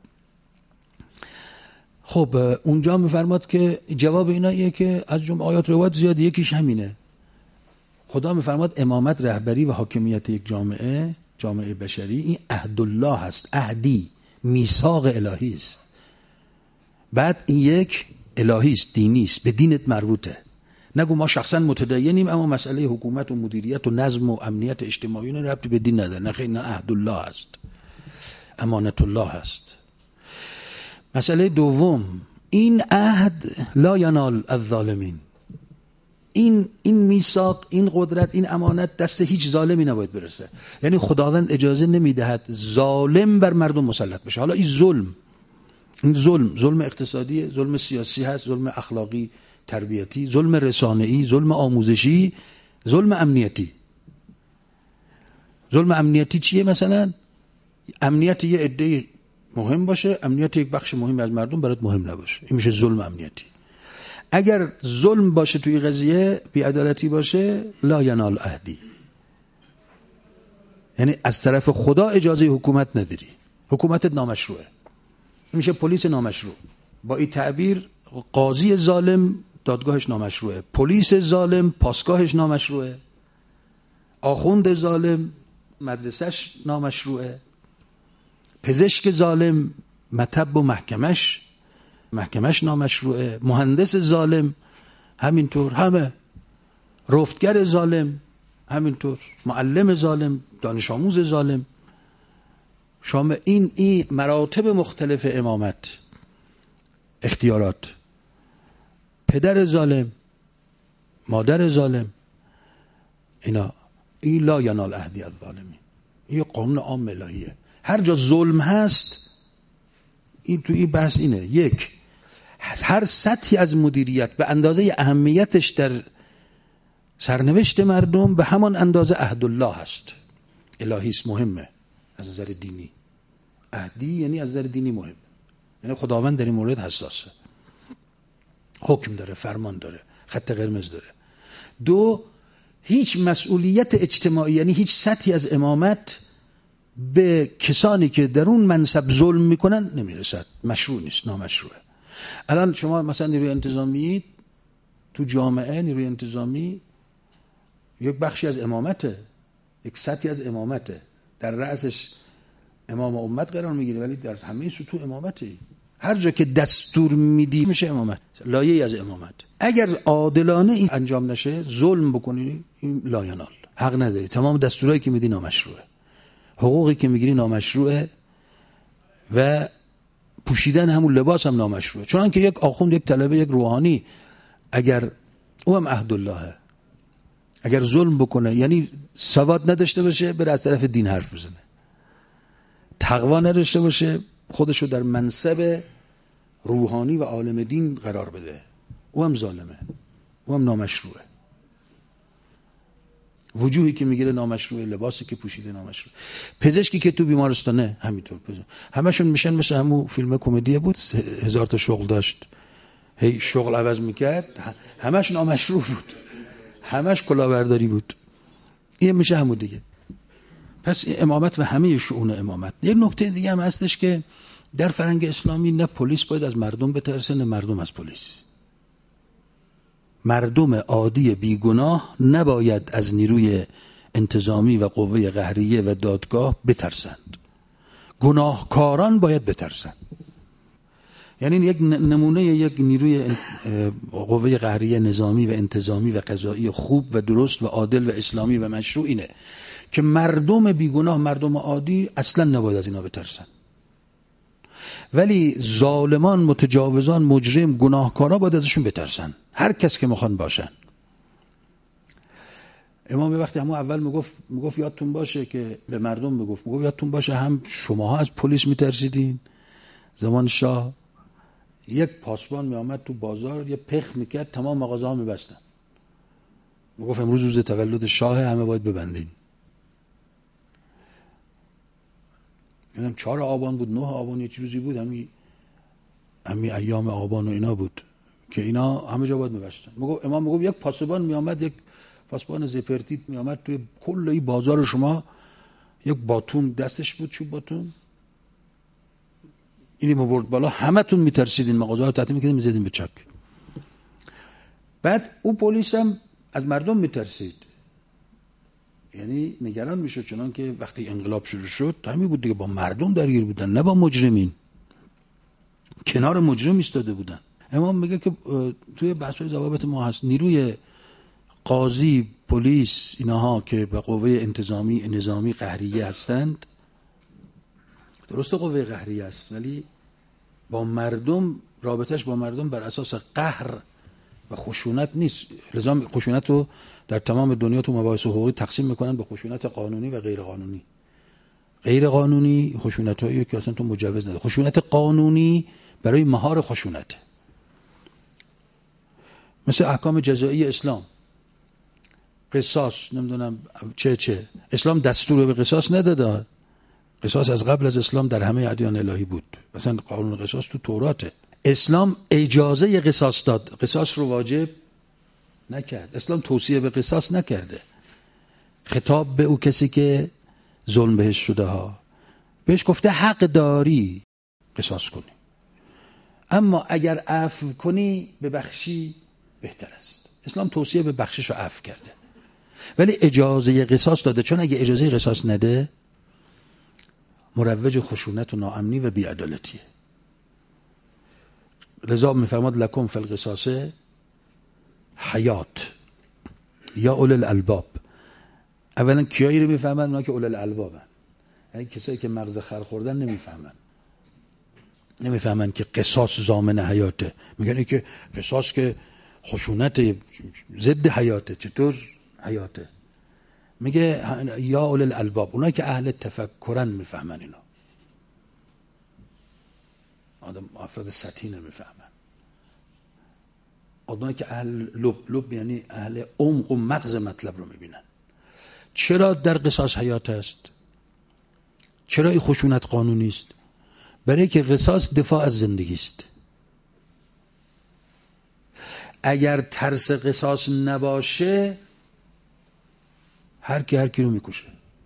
خب اونجا میفرماد که جواب اینا ایه که از جمله آیات روایت زیاد، یکیش همینه. خدا میفرماد امامت، رهبری و حاکمیت یک جامعه، جامعه بشری، این عهد الله هست، عهدی، میثاق الهی است. بعد این یک الهی است، دینی است، به دینت مربوطه. نگو ما شخصا متدینیم اما مسئله حکومت و مدیریت و نظم و امنیت اجتماعی نه ربطی به دین نداره. نه خیلی، نه، عهد الله است، امانت الله است. مسئله دوم، این عهد لا ینال الظالمین، این این میثاق، این قدرت، این امانت دست هیچ ظالمی نباید برسه. یعنی خداوند اجازه نمیدهد ظالم بر مردم مسلط بشه. حالا این ظلم، این ظلم، ظلم اقتصادی، ظلم سیاسی هست، ظلم اخلاقی تربیتی، ظلم رسانه‌ای، ظلم آموزشی، ظلم امنیتی. ظلم امنیتی چیه؟ مثلا امنیت یه عده مهم باشه، امنیت یک بخش مهمی از مردم برات مهم نباشه، این میشه ظلم امنیتی. اگر ظلم باشه توی قضیه، بی‌عدالتی باشه، لا ینال عهدی، یعنی از طرف خدا اجازه حکومت نداری، حکومتت نامشروعه، میشه پلیس نامشروع. با این تعبیر قاضی ظالم دادگاهش نامشروعه، پلیس ظالم پاسگاهش نامشروعه، آخوند ظالم مدرسهش نامشروعه، پزشک ظالم مطب و محکمش محکمش نامشروعه، مهندس ظالم همینطور، همه، رفتگر ظالم همینطور، معلم ظالم، دانش آموز ظالم. شما این این مراتب مختلف امامت، اختیارات، پدر ظالم، مادر ظالم، اینا، این لا ینال عهدی الظالمین، این قانون عام الهیه. هر جا ظلم هست، این تو این بحث اینه، یک، هر سطحی از مدیریت به اندازه اهمیتش در سرنوشت مردم به همان اندازه عهد الله هست، الهی است، مهمه از نظر دینی. عهدی یعنی از نظر دینی مهم، یعنی خداوند در این مورد حساسه، حکم داره، فرمان داره، خط قرمز داره. دو، هیچ مسئولیت اجتماعی، یعنی هیچ سطحی از امامت به کسانی که در اون منصب ظلم میکنن نمیرسد، مشروع نیست، نامشروعه. الان شما مثلا نیروی انتظامی تو جامعه، نیروی انتظامی یک بخشی از امامته، یک سطحی از امامته، در رأسش امام امت قرار میگیره، ولی در همه سطوح امامته. هر جا که دستور میدی میشه امامت، لایه‌ای از امامت. اگر عادلانه این انجام نشه، ظلم بکنی، این لا ینال، حق نداری، تمام دستورایی که میدی نامشروعه، حقوقی که میگیری نامشروعه، و پوشیدن همون لباس هم نامشروعه. چون که یک آخوند، یک طلبه، یک روحانی، اگر او هم عهد اللهه، اگر ظلم بکنه، یعنی سواد نداشته باشه، بره از طرف دین حرف بزنه، تقوا نداشته باشه، خودشو در منصب روحانی و عالم دین قرار بده، او هم ظالمه، او هم نامشروعه. وجوهی که میگیره نامشروعه، لباسی که پوشیده نامشروعه. پزشکی که تو بیمارستانه همینطور، همشون میشن مثل همون فیلم کمدی بود، هزار تا شغل داشت، هی شغل عوض میکرد، همش نامشروع بود، همش کلاهبرداری بود. این میشه همون دیگه. پس امامت و همه شؤون امامت. یک نکته دیگه هم هستش که در فرهنگ اسلامی نه پلیس باید از مردم بترسه، نه مردم از پلیس. مردم عادی بیگناه نباید از نیروی انتظامی و قوه قهریه و دادگاه بترسند، گناهکاران باید بترسند. یعنی یک نمونه یک نیروی قوه قهریه نظامی و انتظامی و قضایی خوب و درست و عادل و اسلامی و مشروع اینه که مردم بیگناه، مردم عادی اصلا نباید از اینا بترسن. ولی ظالمان، متجاوزان، مجرم، گناهکارا باید ازشون بترسن، هر کس که میخوان باشن. امام وقتی همون اول میگفت میگفت یادتون باشه که به مردم میگفت میگفت یادتون باشه هم شماها از پلیس میترسیدین. زمان شاه یک پاسبان میامد تو بازار، یه پخ میکرد، تمام مغازه ها میبستن. میگفت امروز روز تولد شاه، همه باید ببندین. یعنی چهار آبان بود، نه آبان، یه چیزی بود، همین همین ایام آبان و اینا بود که اینا همه جا باید میبستن. میگفت امام میگفت یک پاسبان میامد، یک پاسبان زپرتی میامد توی کل این بازار شما، یک باتون دستش بود، چوب باتون، اینی مبرد بالا، همه تون میترسیدین، مغازه ها تعطیل میکردین، میزدین به چک. بعد او پلیس هم از مردم میترسید، یعنی نگران میشد، چنان که وقتی انقلاب شروع شد همین بود دیگه، با مردم درگیر بودن، نه با مجرمین، کنار مجرم ایستاده بودن. امام میگه که توی بحث‌های ضوابط ما هست، نیروی قاضی، پلیس، اینها که به قوه انتظامی، نظامی، قهریه هستند، درسته قوه قهریه است، ولی با مردم، رابطش با مردم بر اساس قهر و خشونت نیست. لذا خشونت رو در تمام دنیا تو مباحث حقوقی تقسیم میکنن به خشونت قانونی و غیر قانونی. غیر قانونی خشونتایی که اصلا تو مجوز نداره. خشونت قانونی برای مهار خشونت، مثل احکام جزایی اسلام، قصاص، نمیدونم چه چه، اسلام دستور به قصاص نداده، قصاص از قبل از اسلام در همه ادیان الهی بود. مثلا قانون قصاص تو توراته. اسلام اجازه قصاص داد، قصاص رو واجب نکرد. اسلام توصیه به قصاص نکرده. خطاب به او کسی که ظلم بهش شده ها، بهش گفته حق داری قصاص کنی، اما اگر عفو کنی ببخشی بهتر است. اسلام توصیه به بخشش و عفو کرده، ولی اجازه قصاص داده، چون اگه اجازه قصاص نده مروج خشونت و ناامنی و بی‌عدالتیه. لذا میفرماد لکم فی القصاص حیات یا اول الالباب. اولا کیایی رو میفهمن؟ اونا که اول الالبابن. یعنی کسایی که مغز خر خوردن نمیفهمن، نمیفهمن که قصاص ضامن حیاته. میگن که قصاص که خشونت ضد حیاته. چطور حیاته؟ میگه یا اول الالباب، اونا که اهل تفکرن میفهمن. اینا آدم افراد سطحی نمیفهمن. آدمایی که اهل لب لب یعنی اهل عمق و مغز مطلب رو میبینن. چرا در قصاص حیات است؟ چرا این خشونت قانونی است؟ برای که قصاص دفاع از زندگی است. اگر ترس قصاص نباشه هر کی هر کی رو میکشه.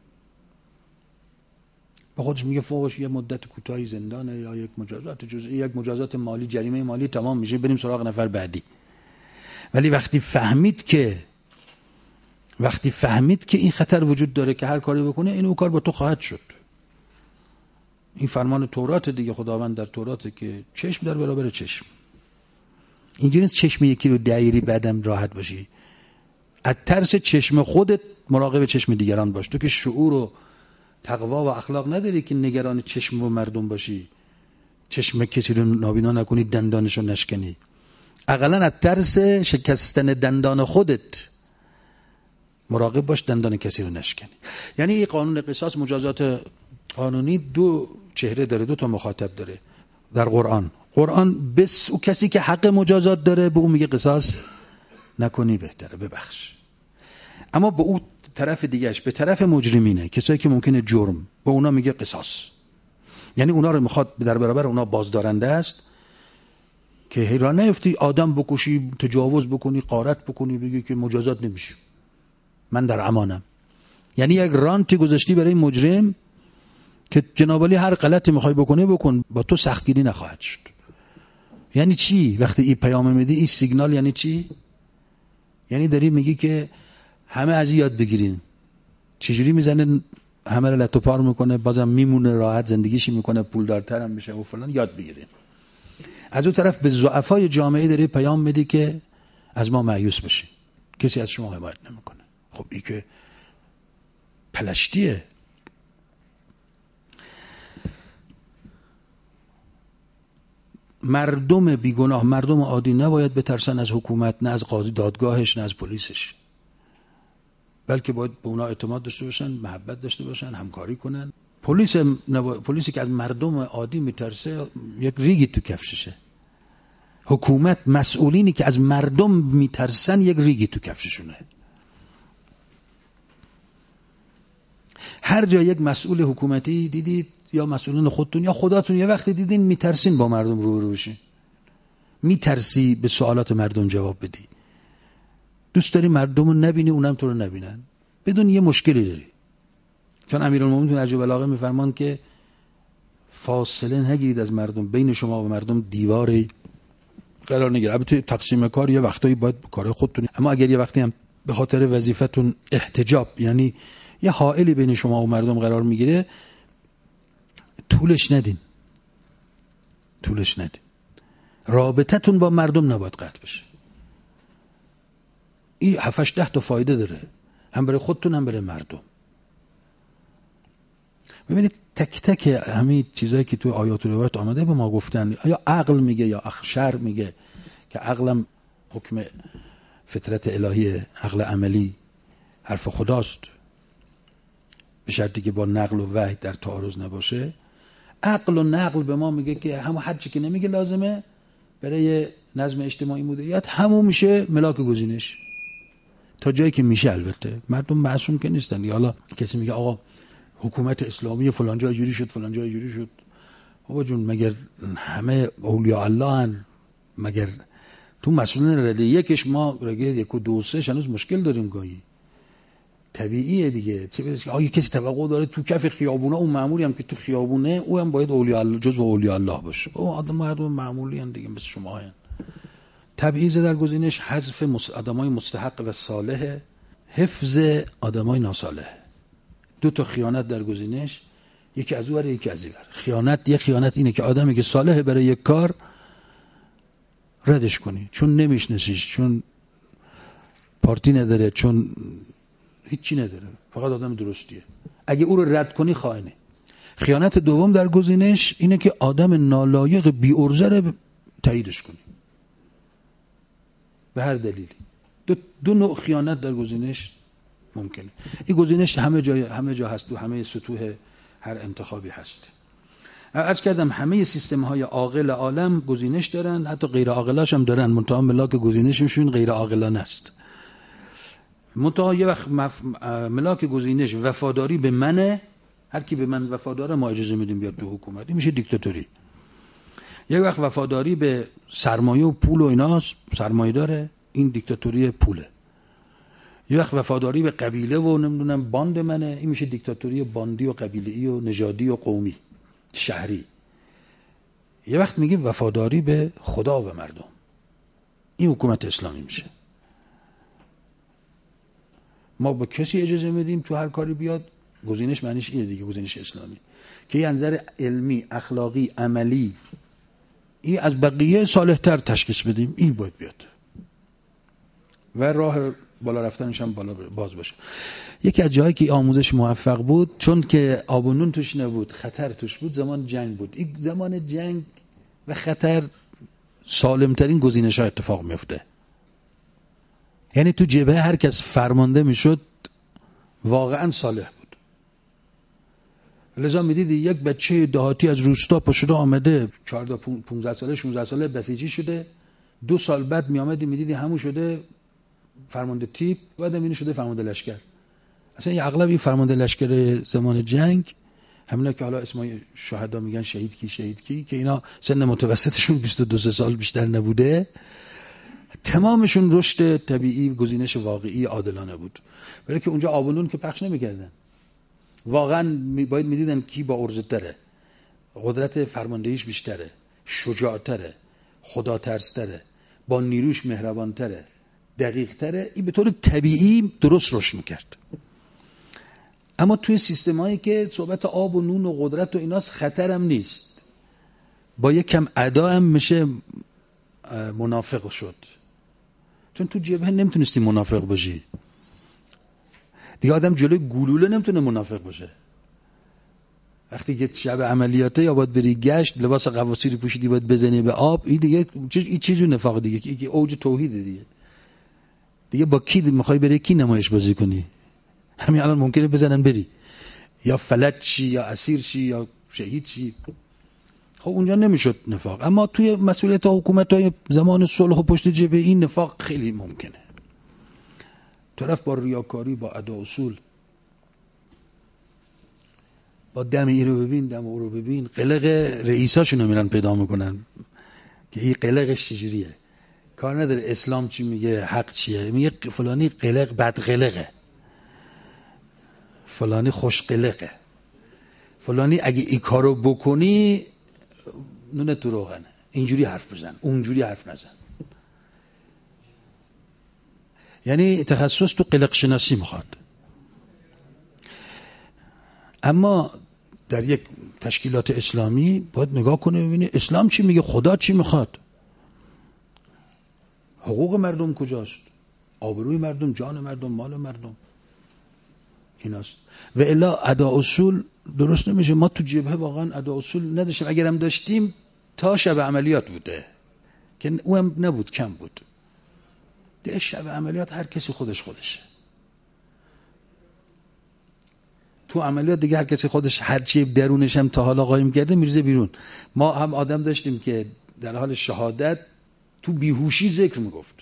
با خودش میگه فوقش یه مدت کوتاهی زندانه یا یک مجازات جزئی، یک مجازات مالی، جریمه مالی، تمام میشه، بریم سراغ نفر بعدی. ولی وقتی فهمید که وقتی فهمید که این خطر وجود داره که هر کاری بکنه این او کار با تو خواهد شد. این فرمان تورات دیگه، خداوند در توراته که چشم در برابر چشم. اینجوری نیست چشم یکی رو دایری بعدم راحت باشی. از ترس چشم خودت مراقب چشم دیگران باش. تو که شعور و تقوا و اخلاق نداری که نگران چشم و مردم باشی، چشم کسی رو نابینا نکنی، دندانش رو نشکنی. اقلا از ترس شکستن دندان خودت مراقب باش دندان کسی رو نشکنی. یعنی این قانون قصاص، مجازات قانونی دو چهره داره، دو تا مخاطب داره. در قرآن قرآن بس او کسی که حق مجازات داره به او میگه قصاص نکنی، بهتره ببخش. اما به او طرف دیگهش، به طرف مجرمینه، کسایی که ممکنه جرم، به اونا میگه قصاص. یعنی اونا رو میخواد در برابر اونا بازدارنده است که حیران نیفتی آدم بکشی، تجاوز بکنی، غارت بکنی، بگی که مجازات نمیشه، من در امانم. یعنی یک رانتی گذاشتی برای مجرم که جنابالی هر غلطی میخوای بکنی بکن، با تو سختگیری نخواهد شد. یعنی چی؟ وقتی این پیام میدی، این سیگنال یعنی چی؟ یعنی داری میگی که همه از یاد بگیرین چجوری میزنه، همه رو لطو پار میکنه، بازم میمونه راحت زندگیشی میکنه، پولدارتر هم میشه و فلان، یاد بگیرین. از اون طرف به ضعفای جامعه داری پیام میدی که از ما مایوس بشین، کسی از شما حمایت نمیکنه. خب این که پلشتیه. مردم بیگناه، مردم عادی نباید بترسن از حکومت، نه از قاضی دادگاهش، نه از پلیسش، بلکه باید به اونا اعتماد داشته باشن، محبت داشته باشن، همکاری کنن. پلیس نبا... پلیسی که از مردم عادی میترسه یک ریگی تو کفششه. حکومت، مسئولینی که از مردم میترسن یک ریگی تو کفششونه. هر جا یک مسئول حکومتی دیدید یا مسئولین خودتون یا خداتون یه وقتی دیدین میترسین با مردم روبرو بشین، میترسی به سوالات مردم جواب بدی، دوست داری مردم رو نبینی اونم تو رو نبینن، بدون یه مشکلی داری. چون امیرالمومنین عجب العاقه میفرمان که فاصله نگیرید از مردم، بین شما و مردم دیواری قرار نگیره. البته تقسیم کار یه وقتایی باید کار خودتون، اما اگر یه وقتی هم به خاطر وظیفتون احتجاب، یعنی یه حائلی بین شما و مردم قرار میگیره، طولش ندین طولش ندین رابطتون با مردم نباید قطع بشه. این هفتش ده تا فایده داره، هم برای خودتون هم برای مردم. ببینید تک تک همین چیزایی که تو آیات و روایات آمده به ما گفتن، یا عقل میگه یا شرع میگه که عقلم حکم فطرت الهیه، عقل عملی حرف خداست، به شرطی که با نقل و وحی در تعارض نباشه. عقل و نقل به ما میگه که همون حدی که نمیگه لازمه برای نظم اجتماعی مدیریت، همون میشه ملاک گزینش تا جایی که میشه. البته مردم معصوم که نیستن. حالا کسی میگه آقا حکومت اسلامی فلان جا جوری شد فلان جا جوری شد. بابا جون مگر همه اولیاء الله هن؟ مگر تو مسئولین رده یکش ما رده یک و دو سه هنوز مشکل داریم گاهی. طبیعیه دیگه. چه برسه آگه کسی توقع داره تو کف خیابونه اون مأموری هم که تو خیابونه او هم باید اولیاء الله جزو اولیاء الله باشه. او آدم مردم معمولی ان دیگه مثل شما هن. تبعیض در گزینش حذف مس... آدمای مستحق و صالح، حفظ آدمای ناصالح. دو تا خیانت در گزینش، یکی از اون یکی از این. خیانت یه خیانت اینه که آدمی که صالح برای یک کار ردش کنی چون نمیشناسیش، چون پارتی نداره، چون هیچی نداره، فقط آدم درستیه. اگه او رو رد کنی خائنه. خیانت دوم در گزینش اینه که آدم نالایق بی ارزه رو تاییدش کنی به هر دلیلی. دو, دو نوع خیانت در گزینش ممکنه. این گزینش همه جای همه جا هست، تو همه سطوح هر انتخابی هست. عرض کردم همه سیستم های عاقل عالم گزینش دارن، حتی غیر عاقلاش هم دارن، منتها ملاک گزینششون غیر عاقلانه است. منتها یه وقت مف... ملاک گزینش وفاداری به منه، هر کی به من وفاداره ما اجازه میدیم بیاد تو حکومت، این میشه دیکتاتوری. یه وقت وفاداری به سرمایه و پول و ایناست، سرمایه داره، این دیکتاتوری پوله. یه وقت وفاداری به قبیله و نمیدونم باند منه، این میشه دیکتاتوری باندی و قبیله‌ای و نژادی و قومی شهری. یه وقت میگه وفاداری به خدا و مردم، این حکومت اسلامی میشه. ما با کسی اجازه میدیم تو هر کاری بیاد، گزینش معنیش اینه دیگه، گزینش اسلامی که یه نظر علمی، اخلاقی، عملی این از بقیه صالح‌تر تشخیص بدیم، این باید بیاد و راه بالا رفتنش هم بالا باز باشه. یکی از جایی که آموزش موفق بود، چون که آب و نون توش نبود، خطر توش بود، زمان جنگ بود. این زمان جنگ و خطر سالمترین گزینش ها اتفاق میفته. یعنی تو جبهه هر کس فرمانده میشد واقعا صالح بود. لذا میدیدی یک بچه دهاتی از روستا پاشده آمده چهارده پانزده ساله شانزده ساله بسیجی شده، دو سال بعد میامدی میدیدی همون شده فرمانده تیپ، بعد هم اینو شده فرمانده لشکر. اصلا یه اغلب این فرمانده لشکر زمان جنگ، همینا که حالا اسمای شهدا میگن شهید کی شهید کی، که اینا سن متوسطشون بیست و دو سال بیشتر نبوده، تمامشون رشد طبیعی گزینش واقعی عادلانه بود. برای که اونجا آب و نون که پخش نمیکردن، واقعا باید میدیدن کی با ارزه تره، قدرت فرماندهیش بیشتره، شجاعتره، خدا ترستره، با نیروش مهربانتره، دقیق تره. این به طور طبیعی درست رشد میکرد. اما توی سیستم هایی که صحبت آب و نون و قدرت و ایناست، خطرم نیست، با یک کم ادا هم میشه منافق شد. چون تو جبهه نمیتونستی منافق باشی دیگه. آدم جلوی گلوله نمیتونه منافق باشه. وقتی که شب عملیاته یا باید بری گشت، لباس قواسی رو پوشیدی باید بزنی به آب، این دیگه این چه جور نفاق دیگه؟ این اوج توحیده دیگه. دیگه با کی میخوای بری، کی نمایش بازی کنی؟ همین الان ممکنه بزنن بری، یا فلج شی یا اسیر شی یا شهید شی. خب اونجا نمیشد نفاق. اما توی مسئولیت حکومت های زمان صلح و پشت جبهه این نفاق خیلی ممکنه. طرف با ریاکاری، با ادا اصول، با دم این رو ببین دم او رو ببین، قلق رئیساشونو میرن پیدا میکنن که این قلقش چجوریه. کار نداره اسلام چی میگه، حق چیه، میگه فلانی قلق بد قلقه، فلانی خوش قلقه، فلانی اگه این کارو بکنی نونه تو روغنه، اینجوری حرف بزن، اونجوری حرف نزن. یعنی تخصص تو قلق شناسی میخواد. اما در یک تشکیلات اسلامی باید نگاه کنه ببینه اسلام چی میگه، خدا چی میخواد، حقوق مردم کجاست، آبروی مردم، جان مردم، مال مردم، ایناست. و الا ادا اصول درست نمیشه. ما تو جبهه واقعا ادا اصول نداشتیم. اگر هم داشتیم تا شب عملیات بوده که او هم نبود، کم بود. ده شب عملیات هر کسی خودش خودشه. تو عملیات دیگه هر کسی خودش، هر چی درونش هم تا حالا قایم کرده میریزه بیرون. ما هم آدم داشتیم که در حال شهادت تو بیهوشی ذکر میگفت.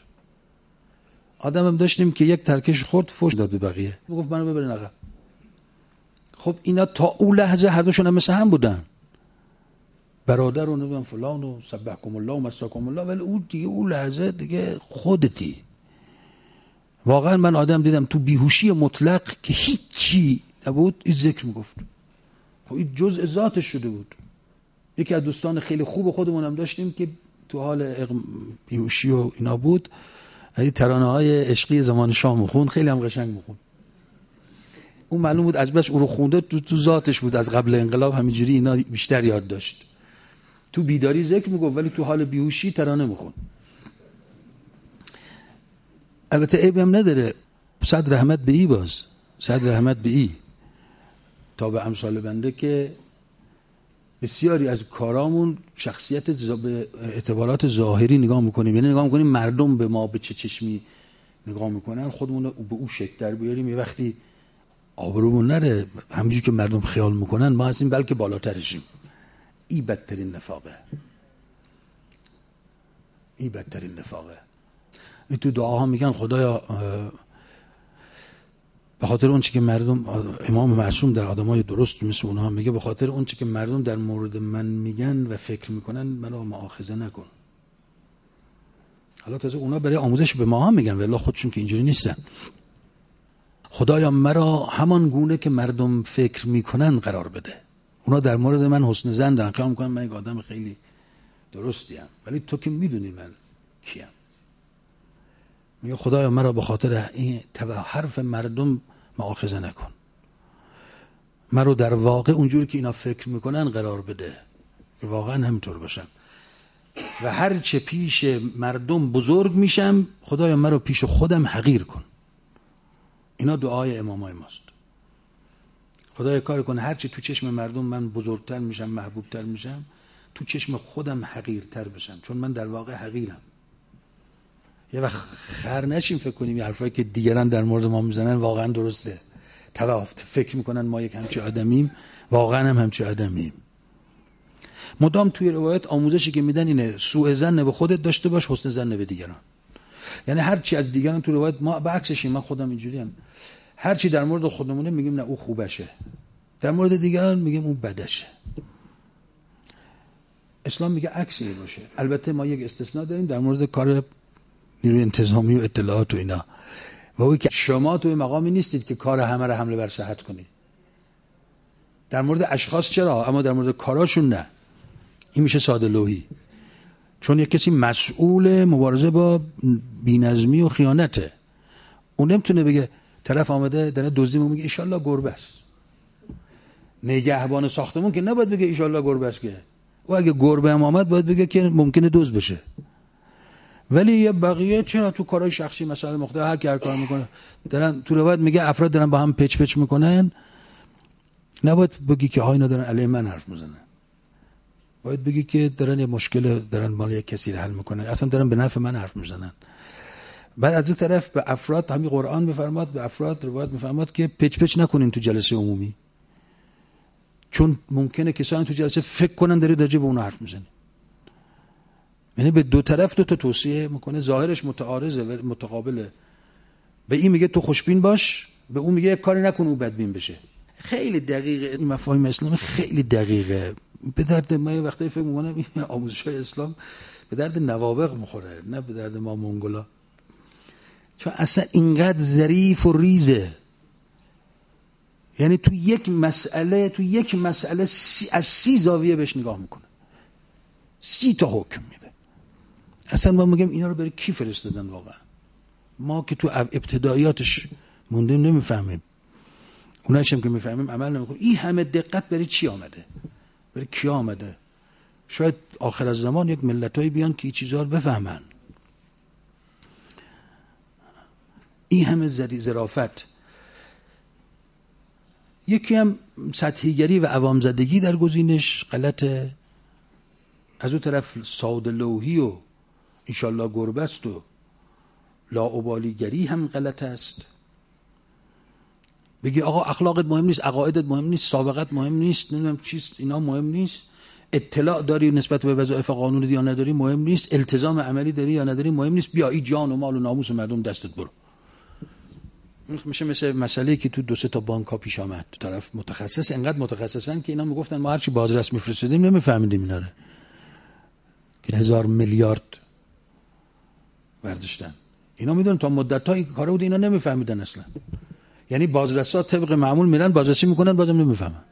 آدم هم داشتیم که یک ترکش خورد فوش داد به بقیه، میگفت منو ببرین عقب. خب اینا تا اون لحظه هر دوشون هم مثل هم بودن، برادر و نمیدونم فلان و سبحکم الله و مساکم الله، ولی اون دیگه اون لحظه دیگه خودتی. واقعا من آدم دیدم تو بیهوشی مطلق که هیچی نبود این ذکر میگفت، خب این جزء ذاتش شده بود. یکی از دوستان خیلی خوب خودمون هم داشتیم که تو حال بیهوشی و اینا بود، این ترانه های عشقی زمان شاه میخوند، خیلی هم قشنگ میخوند. اون معلوم بود از بس او رو خونده تو, تو ذاتش بود، از قبل انقلاب همینجوری اینا بیشتر یاد داشت. تو بیداری ذکر میگفت ولی تو حال بیهوشی ترانه میخوند. البته عیبی هم نداره، صد رحمت به ای، باز صد رحمت به ای تا به امثال بنده که بسیاری از کارامون شخصیت به اعتبارات ظاهری نگاه میکنیم، یعنی نگاه میکنیم مردم به ما به چه چشمی نگاه میکنن، خودمون رو به اون شکل در بیاریم. یه وقتی آبرومون نره همینجوری که مردم خیال میکنن ما هستیم، بلکه بالاترشیم. ای بدترین نفاقه، ای بدترین نفاقه. این تو دعاها میگن خدایا به خاطر اون چی که مردم، امام معصوم در آدمای درست مثل اونها میگه به خاطر اون چی که مردم در مورد من میگن و فکر میکنن منو مؤاخذه نکن. حالا تازه اونا برای آموزش به ما هم میگن ولی خودشون که اینجوری نیستن. خدایا مرا همان گونه که مردم فکر میکنن قرار بده. اونا در مورد من حسن ظن دارن، خیال میکنن من یک آدم خیلی درستیم، ولی تو که میدونی من کیم. میگه خدایا مرا به خاطر این حرف مردم مؤاخذه نکن، مرا در واقع اونجوری که اینا فکر میکنن قرار بده که واقعا همینطور باشم، و هر چه پیش مردم بزرگ میشم خدایا مرا پیش خودم حقیر کن. اینا دعای امامای ماست. خدایا کار کن هر چه تو چشم مردم من بزرگتر میشم، محبوبتر میشم، تو چشم خودم حقیرتر بشم، چون من در واقع حقیرم. یه وقت خر نشیم فکر کنیم این حرفایی که دیگران در مورد ما میزنن واقعا درسته، توافت فکر میکنن ما یک همچی آدمیم، واقعا هم همچی آدمیم. مدام توی روایت آموزشی که میدن اینه سوء ظن به خودت داشته باش، حسن ظن به دیگران. یعنی هر چی از دیگران تو روایت ما بعکسشیم، من خودم اینجوریم، هر چی در مورد خودمونه میگیم نه او خوبشه، در مورد دیگران میگیم اون بدشه. اسلام میگه عکس این باشه. البته ما یک استثناء داریم در مورد کار نیروی انتظامی و اطلاعات و اینا، و اوی که شما توی مقامی نیستید که کار همه رو حمله بر صحت کنید. در مورد اشخاص چرا، اما در مورد کاراشون نه. این میشه ساده لوحی، چون یک کسی مسئول مبارزه با بی‌نظمی و خیانته. اون نمیتونه بگه طرف آمده داره دزدی میگه ان شاء الله گربه است. نگهبان ساختمون که نباید بگه ان شاء الله گربه است، که او اگه گربه هم آمد باید بگه که ممکنه دزد بشه. ولی یه بقیه چرا تو کارهای شخصی مثلا مختلف هر کی هر کار میکنه دارن، تو روایت میگه افراد دارن با هم پچ پچ میکنن، نباید بگی که ها اینا دارن علیه من حرف میزنن، باید بگی که دارن یه مشکل دارن مال یک کسی حل میکنن، اصلا دارن به نفع من حرف میزنن. بعد از اون طرف به افراد همین قرآن میفرماد، به افراد روایت میفرماد که پچ پچ نکنین تو جلسه عمومی، چون ممکنه کسانی تو جلسه فکر کنن دارید راجع به اون حرف میزنی. یعنی به دو طرف دو تا توصیه میکنه، ظاهرش متعارضه و متقابله. به این میگه تو خوشبین باش، به اون میگه کاری نکن او بدبین بشه. خیلی دقیقه این مفاهیم اسلامی، خیلی دقیقه. به درد ما یه وقتی فکر میکنم این آموزش‌های اسلام به درد نوابغ میخوره، نه به درد ما منگولا، چون اصلا اینقدر ظریف و ریزه. یعنی تو یک مسئله تو یک مسئله سی از سی زاویه بهش نگاه میکنه، سی تا حکم میده. اصلا ما میگم اینا رو برای کی فرستادن واقعا؟ ما که تو ابتدایاتش موندیم نمیفهمیم، اونایش هم که میفهمیم عمل نمیکنیم. این همه دقت برای چی آمده؟ برای کی آمده؟ شاید آخر از زمان یک ملتایی بیان که این چیزها رو بفهمن. این همه ظرافت. یکی هم سطحیگری و عوام زدگی در گزینش غلطه. از اون طرف ساده لوحی و انشالله گربه است و لاابالیگری هم غلط است. بگی آقا اخلاقت مهم نیست، عقایدت مهم نیست، سابقت مهم نیست، نمیدونم چیست، اینا مهم نیست، اطلاع داری نسبت به وظایف قانونی یا نداری مهم نیست، التزام عملی داری یا نداری مهم نیست، بیا ای جان و مال و ناموس مردم دستت برو. میشه مثل مسئله که تو دو سه تا بانک ها پیش آمد، تو طرف متخصص انقدر متخصصن که اینا میگفتن ما هرچی بازرس میفرستادیم نمیفهمیدیم اینا رو، که هزار میلیارد برداشتن. اینا میدونن تا مدت ها این کارا بود، اینا نمیفهمیدن اصلا. یعنی بازرسا طبق معمول میرن بازرسی میکنن بازم نمیفهمن.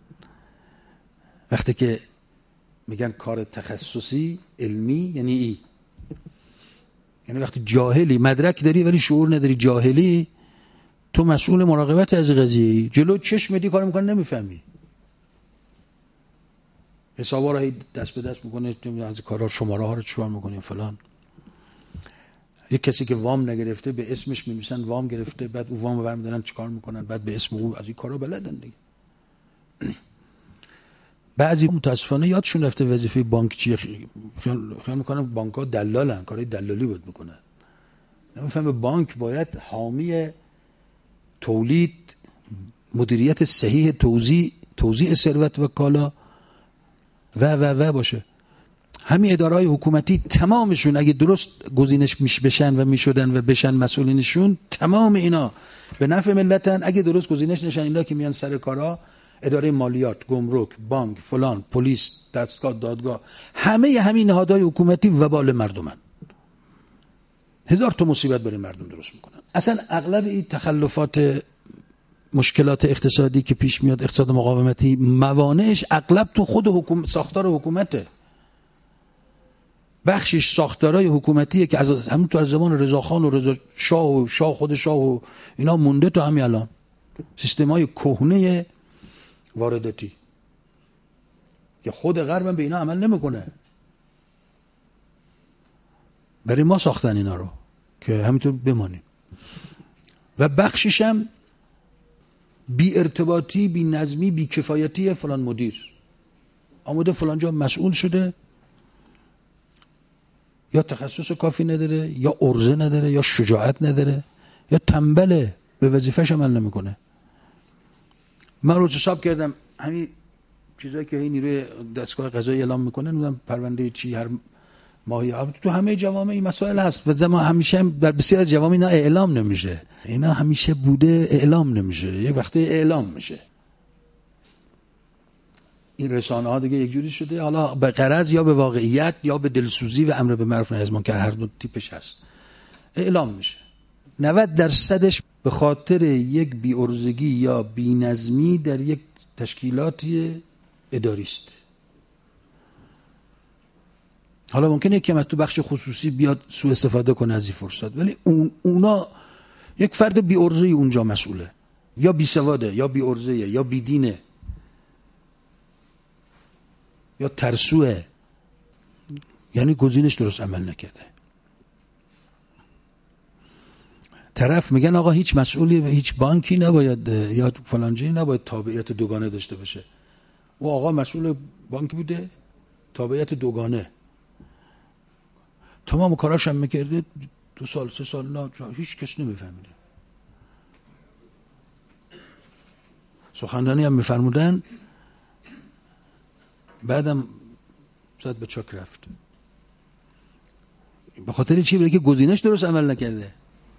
وقتی که میگن کار تخصصی علمی یعنی ای، یعنی وقتی جاهلی مدرک داری ولی شعور نداری، جاهلی، تو مسئول مراقبت از قضیه، جلو چشم میدی کار میکنه نمیفهمی، حسابا رو دست به دست میکنه، از کارا شماره ها رو چیکار میکنی فلان. یک کسی که وام نگرفته به اسمش می‌نویسن وام گرفته، بعد اون وامو برمی‌دارن چیکار میکنن، بعد به اسم او، از این کارا بلدن دیگه. بعضی متاسفانه یادشون رفته وظیفه بانک چیه، خیال خیال میکنن بانک‌ها دلالن، کارهای دلالی باید بکنن. نمی‌فهمه بانک باید حامی تولید، مدیریت صحیح توزیع توزیع ثروت و کالا و و و باشه. همین اداره‌های حکومتی تمامشون اگه درست گزینش میش بشن و میشدن و بشن مسئولینشون، تمام اینا به نفع ملتن. اگه درست گزینش نشن، اینا که میان سر کارا، اداره مالیات، گمرک، بانک، فلان، پلیس، دستگاه، دادگاه، همه همین نهادهای حکومتی وبال مردمن. هزار تا مصیبت برای مردم درست میکنن. اصلا اغلب این تخلفات، مشکلات اقتصادی که پیش میاد، اقتصاد مقاومتی، موانعش اغلب تو خود حکومت، ساختار حکومته. بخشش ساختارهای حکومتیه که از همین تو از زمان رضاخان و رضا شاه و شاه خود شاه و اینا مونده تا همین الان. سیستم‌های کهنه وارداتی که خود غرب به اینا عمل نمیکنه. برای ما ساختن اینا رو که همینطور بمانیم. و بخشش هم بی ارتباطی، بی نظمی، بی کفایتی فلان مدیر. آمده فلان جا مسئول شده، یا تخصص کافی نداره، یا ارزه نداره، یا شجاعت نداره، یا تنبله، به وظیفه‌ش عمل نمیکنه. من روز حساب کردم همین چیزایی که هی نیروی دستگاه قضایی اعلام میکنه، نمیدونم پرونده چی هر ماهی، تو همه جوامع این مسائل هست و زمان همیشه هم در بسیار از جوامع اینا اعلام نمیشه. اینا همیشه بوده، اعلام نمیشه، یه وقتی اعلام میشه. این رسانه ها دیگه یک جوری شده، حالا به غرض یا به واقعیت یا به دلسوزی و امر به معروف نهی از منکر، هر دو تیپش هست، اعلام میشه. نود درصدش به خاطر یک بی‌عرضگی یا بی‌نظمی در یک تشکیلاتی اداری است. حالا ممکنه یکی از تو بخش خصوصی بیاد سوء استفاده کنه از این فرصت، ولی اون اونا یک فرد بی‌عرضه‌ای اونجا مسئوله، یا بی‌سواده، یا بی‌عرضه‌ای، یا بی‌دینه، یا ترسوه، یعنی گزینش درست عمل نکرده. طرف میگن آقا هیچ مسئولی، هیچ بانکی نباید یا فلانجی نباید تابعیت دوگانه داشته باشه. او آقا مسئول بانک بوده، تابعیت دوگانه، تمام کاراش هم میکرده، دو سال سه سال نه هیچ کس نمیفهمیده. سخنرانی هم میفرمودن، بعدم زد به چاک رفت. به خاطر چی؟ برای که گزینش درست عمل نکرده،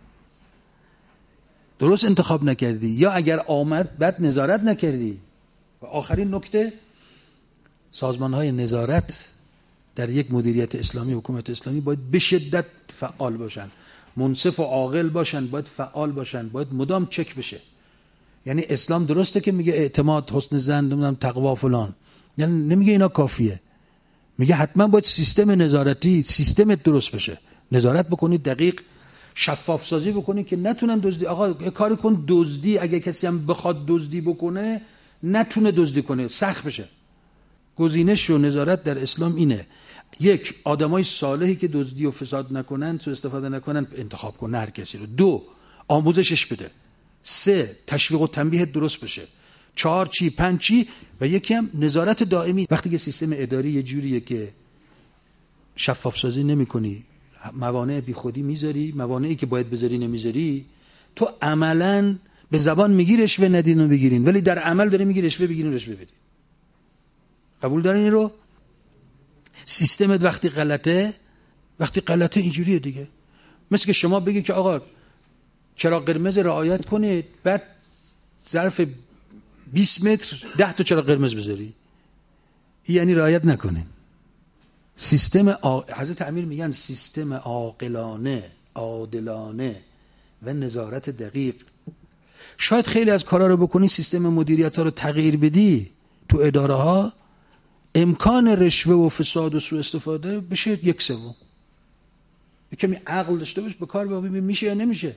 درست انتخاب نکردی، یا اگر آمد بعد نظارت نکردی. و آخرین نکته، سازمان‌های نظارت در یک مدیریت اسلامی، حکومت اسلامی باید به شدت فعال باشن، منصف و عاقل باشن، باید فعال باشن، باید مدام چک بشه. یعنی اسلام درسته که میگه اعتماد، حسن ظن، نمیدونم تقوا فلان، یعنی نمیگه اینا کافیه، میگه حتما باید سیستم نظارتی، سیستم درست بشه، نظارت بکنید، دقیق شفاف سازی بکنید که نتونن دزدی. آقا کاری کن دزدی، اگه کسی هم بخواد دزدی بکنه نتونه دزدی کنه، سخت بشه. گزینش و نظارت در اسلام اینه: یک، آدمای صالحی که دزدی و فساد نکنن، سوء استفاده نکنن انتخاب کن، هر کسی رو. دو، آموزشش بده. سه، تشویق و تنبیه درست بشه. چهار چی، پنج چی، و یکی هم نظارت دائمی. وقتی که سیستم اداری یه جوریه که شفاف سازی نمی‌کنی، موانع بی خودی میذاری، موانعی که باید بذاری نمیذاری، تو عملاً به زبان میگی رشوه ندین و بگیرین، ولی در عمل داری میگی رشوه بگیرین، رشوه بدین. قبول دارین این رو؟ سیستمت وقتی غلطه، وقتی غلطه اینجوریه دیگه. مثل که شما بگی که آقا چراغ قرمز رعایت کنید، بعد ظرف بیست متر ده تا چراغ قرمز بذاری، یعنی رعایت نکنین. سیستم آ... حضرت امیر میگن سیستم عاقلانه، عادلانه و نظارت دقیق. شاید خیلی از کارا رو بکنی، سیستم مدیریت ها رو تغییر بدی تو اداره ها، امکان رشوه و فساد و سوء استفاده بشه یک سوم. کمی عقل داشته باش، به کار ببین میشه یا نمیشه.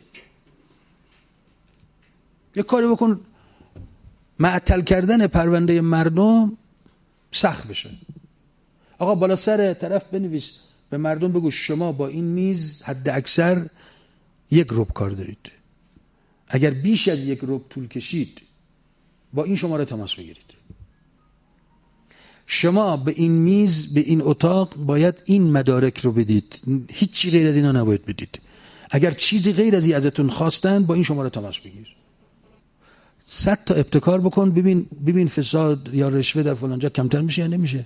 یک کاری بکن معطل کردن پرونده مردم سخت بشه. آقا بالا سر طرف بنویس، به مردم بگو شما با این میز حد اکثر یک ربع کار دارید، اگر بیش از یک ربع طول کشید با این شماره تماس بگیرید. شما به این میز، به این اتاق باید این مدارک رو بدید، هیچی غیر از اینا نباید بدید. اگر چیزی غیر از این ازتون خواستن با این شماره تماس بگیر. صد تا ابتکار بکن، ببین ببین فساد یا رشوه در فلان جا کمتر میشه یا نمیشه.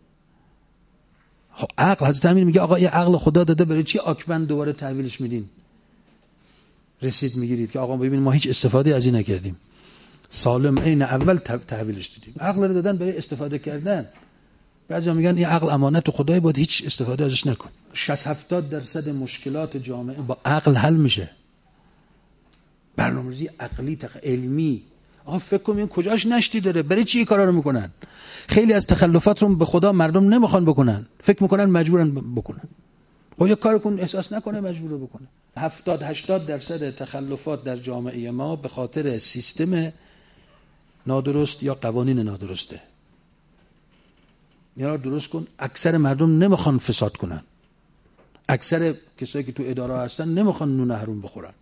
خب عقل، حضرت امیر میگه آقا یه عقل خدا داده، برای چی آکبند دوباره تحویلش میدین؟ رسید میگیرید که آقا ببین ما هیچ استفاده از این نکردیم، سالم عین اول تحویلش دادیم. عقل رو دادن برای استفاده کردن. بعضیا میگن این عقل امانت خدای بود، هیچ استفاده ازش نکن. شصت هفتاد درصد مشکلات جامعه با عقل حل میشه. برنامه‌ریزی عقلی تق... علمی. آقا فکر کن این کجاش نشتی داره، برای چی این کارا رو میکنن؟ خیلی از تخلفات رو به خدا مردم نمیخوان بکنن، فکر میکنن مجبورن بکنن. خب یه کار کن احساس نکنه مجبور بکنه. هفتاد هشتاد درصد تخلفات در جامعه ما به خاطر سیستم نادرست یا قوانین نادرسته. اینا رو درست کن. اکثر مردم نمیخوان فساد کنن، اکثر کسایی که تو اداره هستن نمیخوان نون حروم بخورن.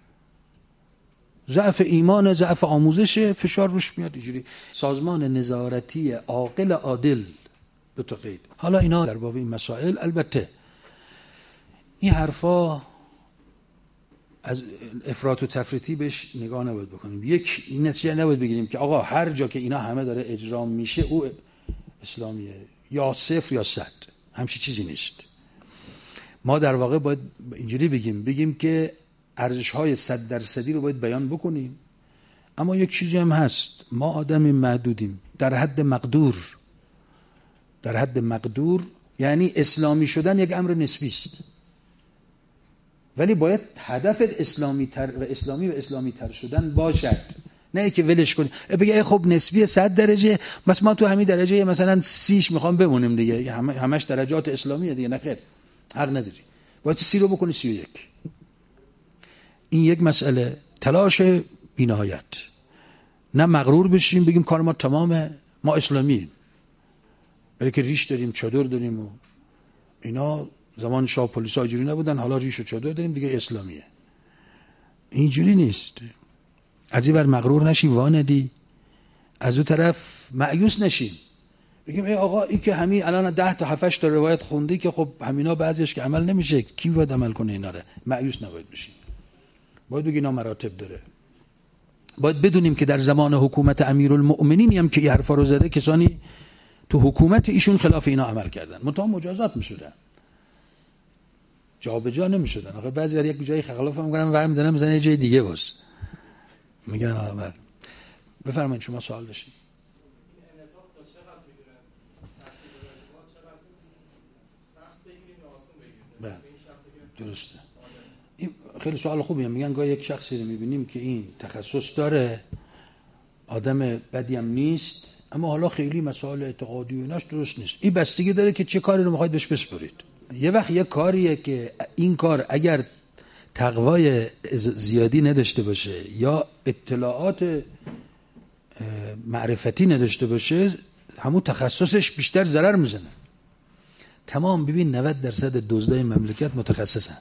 ضعف ایمان، ضعف آموزش، فشار روش میاد اینجوری. سازمان نظارتی عاقل عادل دو تا قید. حالا اینا در باب این مسائل، البته این حرفا از افراط و تفریطی بهش نگاه نباید بکنیم. یک این نتیجه نباید بگیریم که آقا هر جا که اینا همه داره اجرا میشه او اسلامیه، یا صفر یا صد. همچین چیزی نیست. ما در واقع باید اینجوری بگیم بگیم که ارزش‌های صد درصدی رو باید بیان بکنیم، اما یک چیزی هم هست، ما آدم محدودیم، در حد مقدور. در حد مقدور یعنی اسلامی شدن یک امر نسبی است، ولی باید هدف اسلامی تر و اسلامی و اسلامی تر شدن باشد، نه که ولش کنی بگه خب نسبی صد درجه بس ما تو همین درجه مثلا سیش میخوام بمونیم دیگه، همه همش درجات اسلامیه دیگه. نه خیر، حق نداری، باید سی رو بکنی سی و یک. این یک مسئله، تلاش بی‌نهایت. نه مغرور بشیم بگیم کار ما تمامه، ما اسلامیم، ولی که ریش داریم، چادر داریم و اینا. زمان شاه پلیسا اینجوری نبودن، حالا ریش و چادر داریم دیگه اسلامیه. اینجوری نیست. از این ور مغرور نشی، واندی، از اون طرف مایوس نشیم بگیم ای آقا این که همین الان ده تا هفتش تا روایت خوندی که خب همینا بعضیش که عمل نمیشه، کی باید عمل کنه اینا رو؟ مایوس نباید بشیم. باید بگیم اینا مراتب داره. باید بدونیم که در زمان حکومت امیرالمؤمنین هم که این حرفا رو زده، کسانی تو حکومت ایشون خلاف اینا عمل کردن، منتها مجازات میشدن، جا به جا نمیشدن. آخه بعضی یک جایی خلاف میکنن ور میدنن میزنن یه جای دیگه باز میگن آقا. بفرمایید شما سوال داشتید. درسته. این خیلی سوال خوبیه. میگن گاهی یک شخصی رو میبینیم که این تخصص داره، آدم بدی هم نیست، اما حالا خیلی مسائل اعتقادی و ایناش درست نیست. این بستگی داره که چه کاری رو میخواید بهش بسپرید. یه وقت یه کاریه که این کار اگر تقوای زیادی نداشته باشه یا اطلاعات معرفتی نداشته باشه، همون تخصصش بیشتر ضرر میزنه. تمام ببین نود درصد دزدای مملکت متخصصن.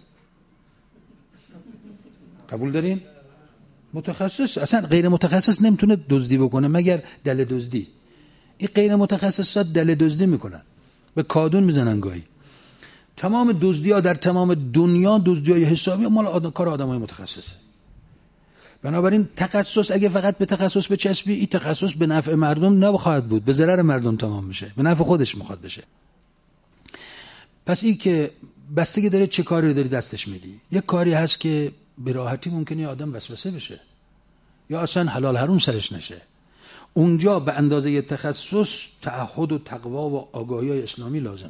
قبول دارین؟ متخصص. اصلا غیر متخصص نمیتونه دزدی بکنه مگر دل دزدی. این غیر متخصصات دل دزدی میکنن، به کادون میزنن گاهی. تمام دزدی‌ها در تمام دنیا دزدی‌های حسابی مال آدم، کار آدمای متخصصه. بنابراین تخصص اگه فقط به تخصص بچسبی، این تخصص به نفع مردم نخواهد بود، به ضرر مردم تمام میشه، به نفع خودش میخواد بشه. پس این که بستگی داره چه کاری رو داری دستش میدی. یک کاری هست که به راحتی ممکنه یه آدم وسوسه بشه یا اصلا حلال حروم سرش نشه. اونجا به اندازه تخصص تعهد و تقوا و آگاهی های اسلامی لازمه.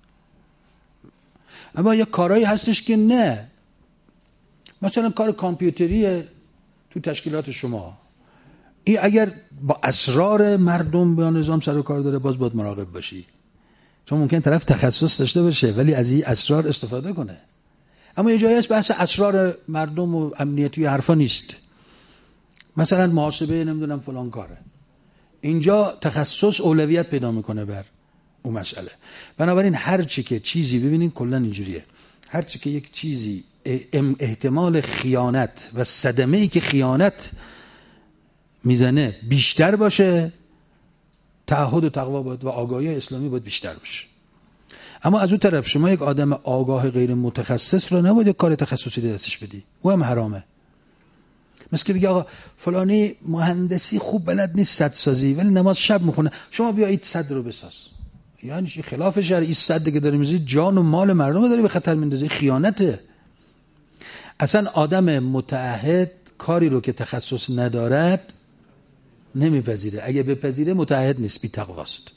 اما یه کارهایی هستش که نه، مثلا کار کامپیوتری تو تشکیلات شما، این اگر با اسرار مردم به نظام سر و کار داره باز باید مراقب باشی، چون ممکن طرف تخصص داشته باشه ولی از این اسرار استفاده کنه. اما یه جایی هست بحث اسرار مردم و امنیتی حرفا نیست، مثلا محاسبه نمیدونم فلان کاره، اینجا تخصص اولویت پیدا میکنه بر اون مسئله. بنابراین هر چی که چیزی ببینین کلا اینجوریه، هر چی که یک چیزی احتمال خیانت و صدمه‌ای که خیانت میزنه بیشتر باشه، تعهد و تقوا باید و آگاهی اسلامی باید بیشتر باشه. اما از اون طرف شما یک آدم آگاه غیر متخصص رو نباید یک کار تخصصی دستش بدی، او هم حرامه. مثل که بگی آقا فلانی مهندسی خوب بلد نیست صد سازی ولی نماز شب میخونه، شما بیایید صد رو بساز. یعنی خلاف شرعی، صد که داری میزنی جان و مال مردم رو داری به خطر میندازی، خیانته. اصلا آدم متعهد کاری رو که تخصص ندارد نمیپذیره، اگه بپذیره متعهد نیست، بی تقواست.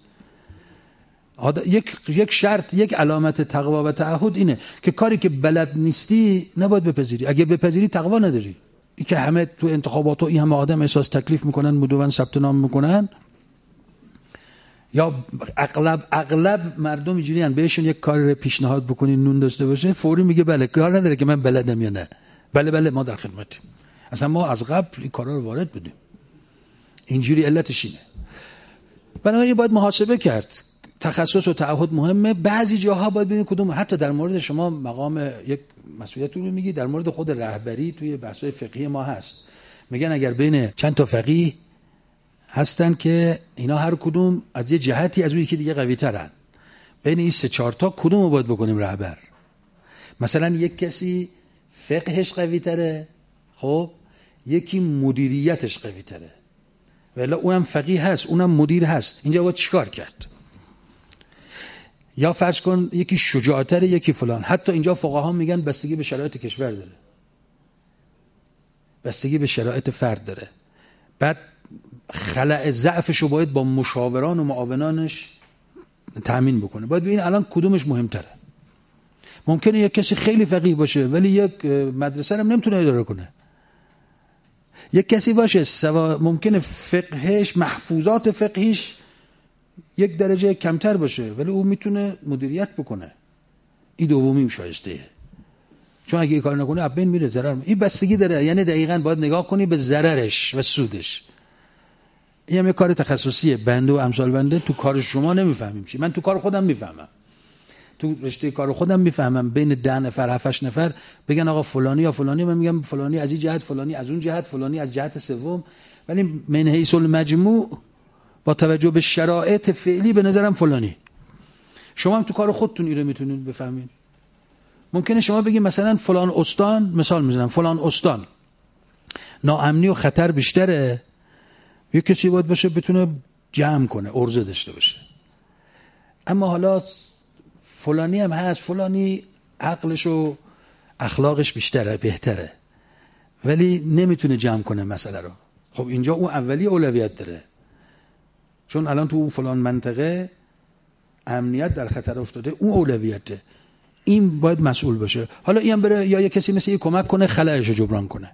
یک یک شرط، یک علامت تقوا و تعهد اینه که کاری که بلد نیستی نباید بپذیری، اگه بپذیری تقوا نداری. این که همه تو انتخابات این همه آدم احساس تکلیف میکنن، مدون ثبت نام میکنن، یا اغلب اغلب مردم اینجوری ان بهشون یک کار رو پیشنهاد بکنین نون داشته باشه فوری میگه بله، کار نداره که من بلدم یا نه، بله بله ما در خدمتیم. اصلا ما از قبل این کارا رو وارد بودیم. اینجوری علتش اینه. بنابراین باید محاسبه کرد. تخصص و تعهد مهمه. بعضی جاها باید ببینید کدوم، حتی در مورد شما مقام یک مسئولیت رو میگی، در مورد خود رهبری توی بحث‌های فقهی ما هست، میگن اگر بین چند تا فقیه هستن که اینا هر کدوم از یه جهتی از اون یکی دیگه قوی ترن، بین این سه چهار تا کدوم رو باید بکنیم رهبر؟ مثلا یک کسی فقهش قوی تره، خب یکی مدیریتش قوی تره، ولی اونم فقیه هست اونم مدیر هست، اینجا باید چیکار کرد؟ یا فرض کن یکی شجاعتره یکی فلان. حتی اینجا فقها میگن بستگی به شرایط کشور داره، بستگی به شرایط فرد داره. بعد خلأ ضعفش رو باید با مشاوران و معاونانش تأمین بکنه. باید ببین الان کدومش مهمتره. ممکنه یک کسی خیلی فقیه باشه ولی یک مدرسه هم نمیتونه اداره کنه. یک کسی باشه سوا ممکنه فقهش، محفوظات فقهیش یک درجه کمتر باشه ولی او میتونه مدیریت بکنه. این دومی شایسته، چون اگه این کار نکنه از بین میره، ضرر میره. این بستگی داره، یعنی دقیقاً باید نگاه کنی به ضررش و سودش. این هم یک کار تخصصیه. بنده و امثال بنده تو کار شما نمیفهمیم چی. من تو کار خودم میفهمم، تو رشته کار خودم میفهمم. بین ده نفر هفتش نفر بگن آقا فلانی یا فلانی، من میگم فلانی از این جهت، فلانی از اون جهت، فلانی از جهت سوم، ولی من حیث المجموع با توجه به شرایط فعلی به نظرم فلانی. شما هم تو کار خودتون اینو میتونید بفهمید. ممکنه شما بگید مثلا فلان استان، مثال میزنم، فلان استان ناامنی و خطر بیشتره، یک کسی باید باشه بتونه جمع کنه، ارزه داشته باشه. اما حالا فلانی هم هست، فلانی عقلش و اخلاقش بیشتره، بهتره، ولی نمیتونه جمع کنه مسئله رو. خب اینجا اون اولی اولویت داره، چون الان تو فلان منطقه امنیت در خطر افتاده، اون اولویته، این باید مسئول باشه. حالا این بره یا یک کسی مثل این کمک کنه خلأش رو جبران کنه.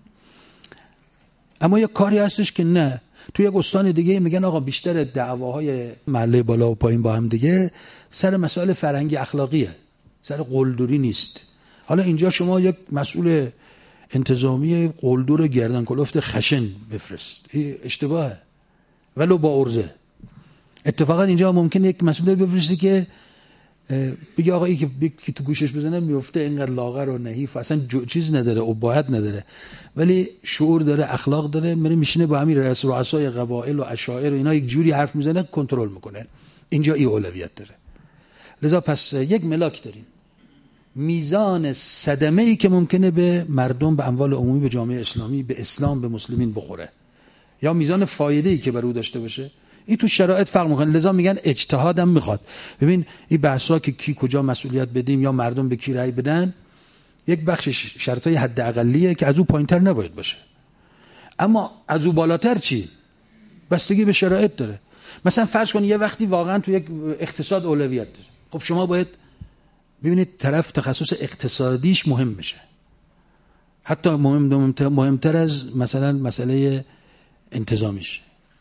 اما یک کاری هستش که نه، تو یک استان دیگه میگن آقا بیشتر دعواهای محله بالا و پایین با هم دیگه سر مسائل فرهنگی اخلاقیه، سر قلدری نیست. حالا اینجا شما یک مسئول انتظامی قلدر گردن کلفت خشن بفرست، این اشتباهه ولو با عرضه. اتفاقا اینجا ممکنه یک مسئول بفرستی که بگه آقا این که تو گوشش بزنه میفته، اینقدر لاغر و نحیف، اصلا چیز نداره، اباحت نداره، ولی شعور داره، اخلاق داره، میره میشینه با همین رئیس رؤسای قبایل و عشائر و اینا یک جوری حرف میزنه، کنترل میکنه. اینجا این اولویت داره. لذا پس یک ملاک داریم، میزان صدمه‌ای که ممکنه به مردم، به اموال عمومی، به جامعه اسلامی، به اسلام، به مسلمین بخوره، یا میزان فایده‌ای که بر او داشته باشه، این تو شرایط فرق میکنه. لذا میگن اجتهادم میخواد. ببین این بحثا که کی کجا مسئولیت بدیم یا مردم به کی رأی بدن، یک بخشش شرطای حد اقلیه که از او پایینتر نباید باشه، اما از او بالاتر چی؟ بستگی به شرایط داره. مثلا فرض کن یه وقتی واقعا تو یک اقتصاد اولویت داره، خب شما باید ببینید طرف تخصص اقتصادیش مهم میشه، حتی مهم مهمتر از مثلا مسئله انتظامیش.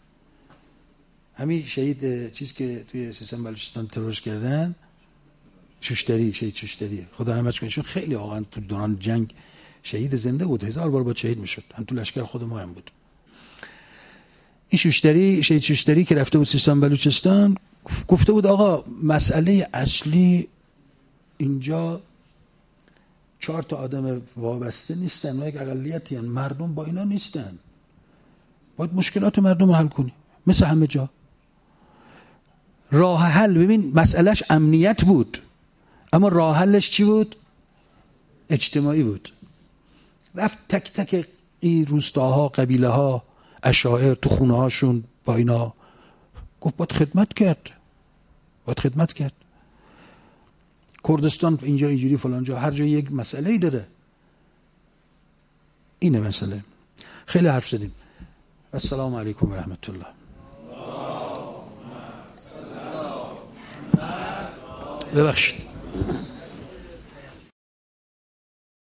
همین شهید چیز که توی سیستان بلوچستان ترورش کردن، شوشتری، شهید شوشتری، خدا رحمتش کنه، چون خیلی واقعا تو دوران جنگ شهید زنده بود، هزار بار با شهید میشد، هم تو لشکر خود ما هم بود. این شوشتری، شهید شوشتری که رفته بود سیستان بلوچستان، گفته بود آقا مسئله اصلی اینجا چهار تا آدم وابسته نیستن و یک اقلیتی هستن، مردم با اینا نیستن، باید مشکلات مردم رو حل کنی مثل همه جا. راه حل، ببین مسئلهش امنیت بود اما راه حلش چی بود؟ اجتماعی بود. رفت تک تک این روستاها، قبیله ها، عشائر تو خونه هاشون با اینا گفت باید خدمت کرد، باید خدمت کرد. کردستان اینجا اینجوری فلان جا، هر جا یک مسئله ای داره. اینه مسئله. خیلی حرف زدیم. السلام علیکم و رحمت الله. ببخشید.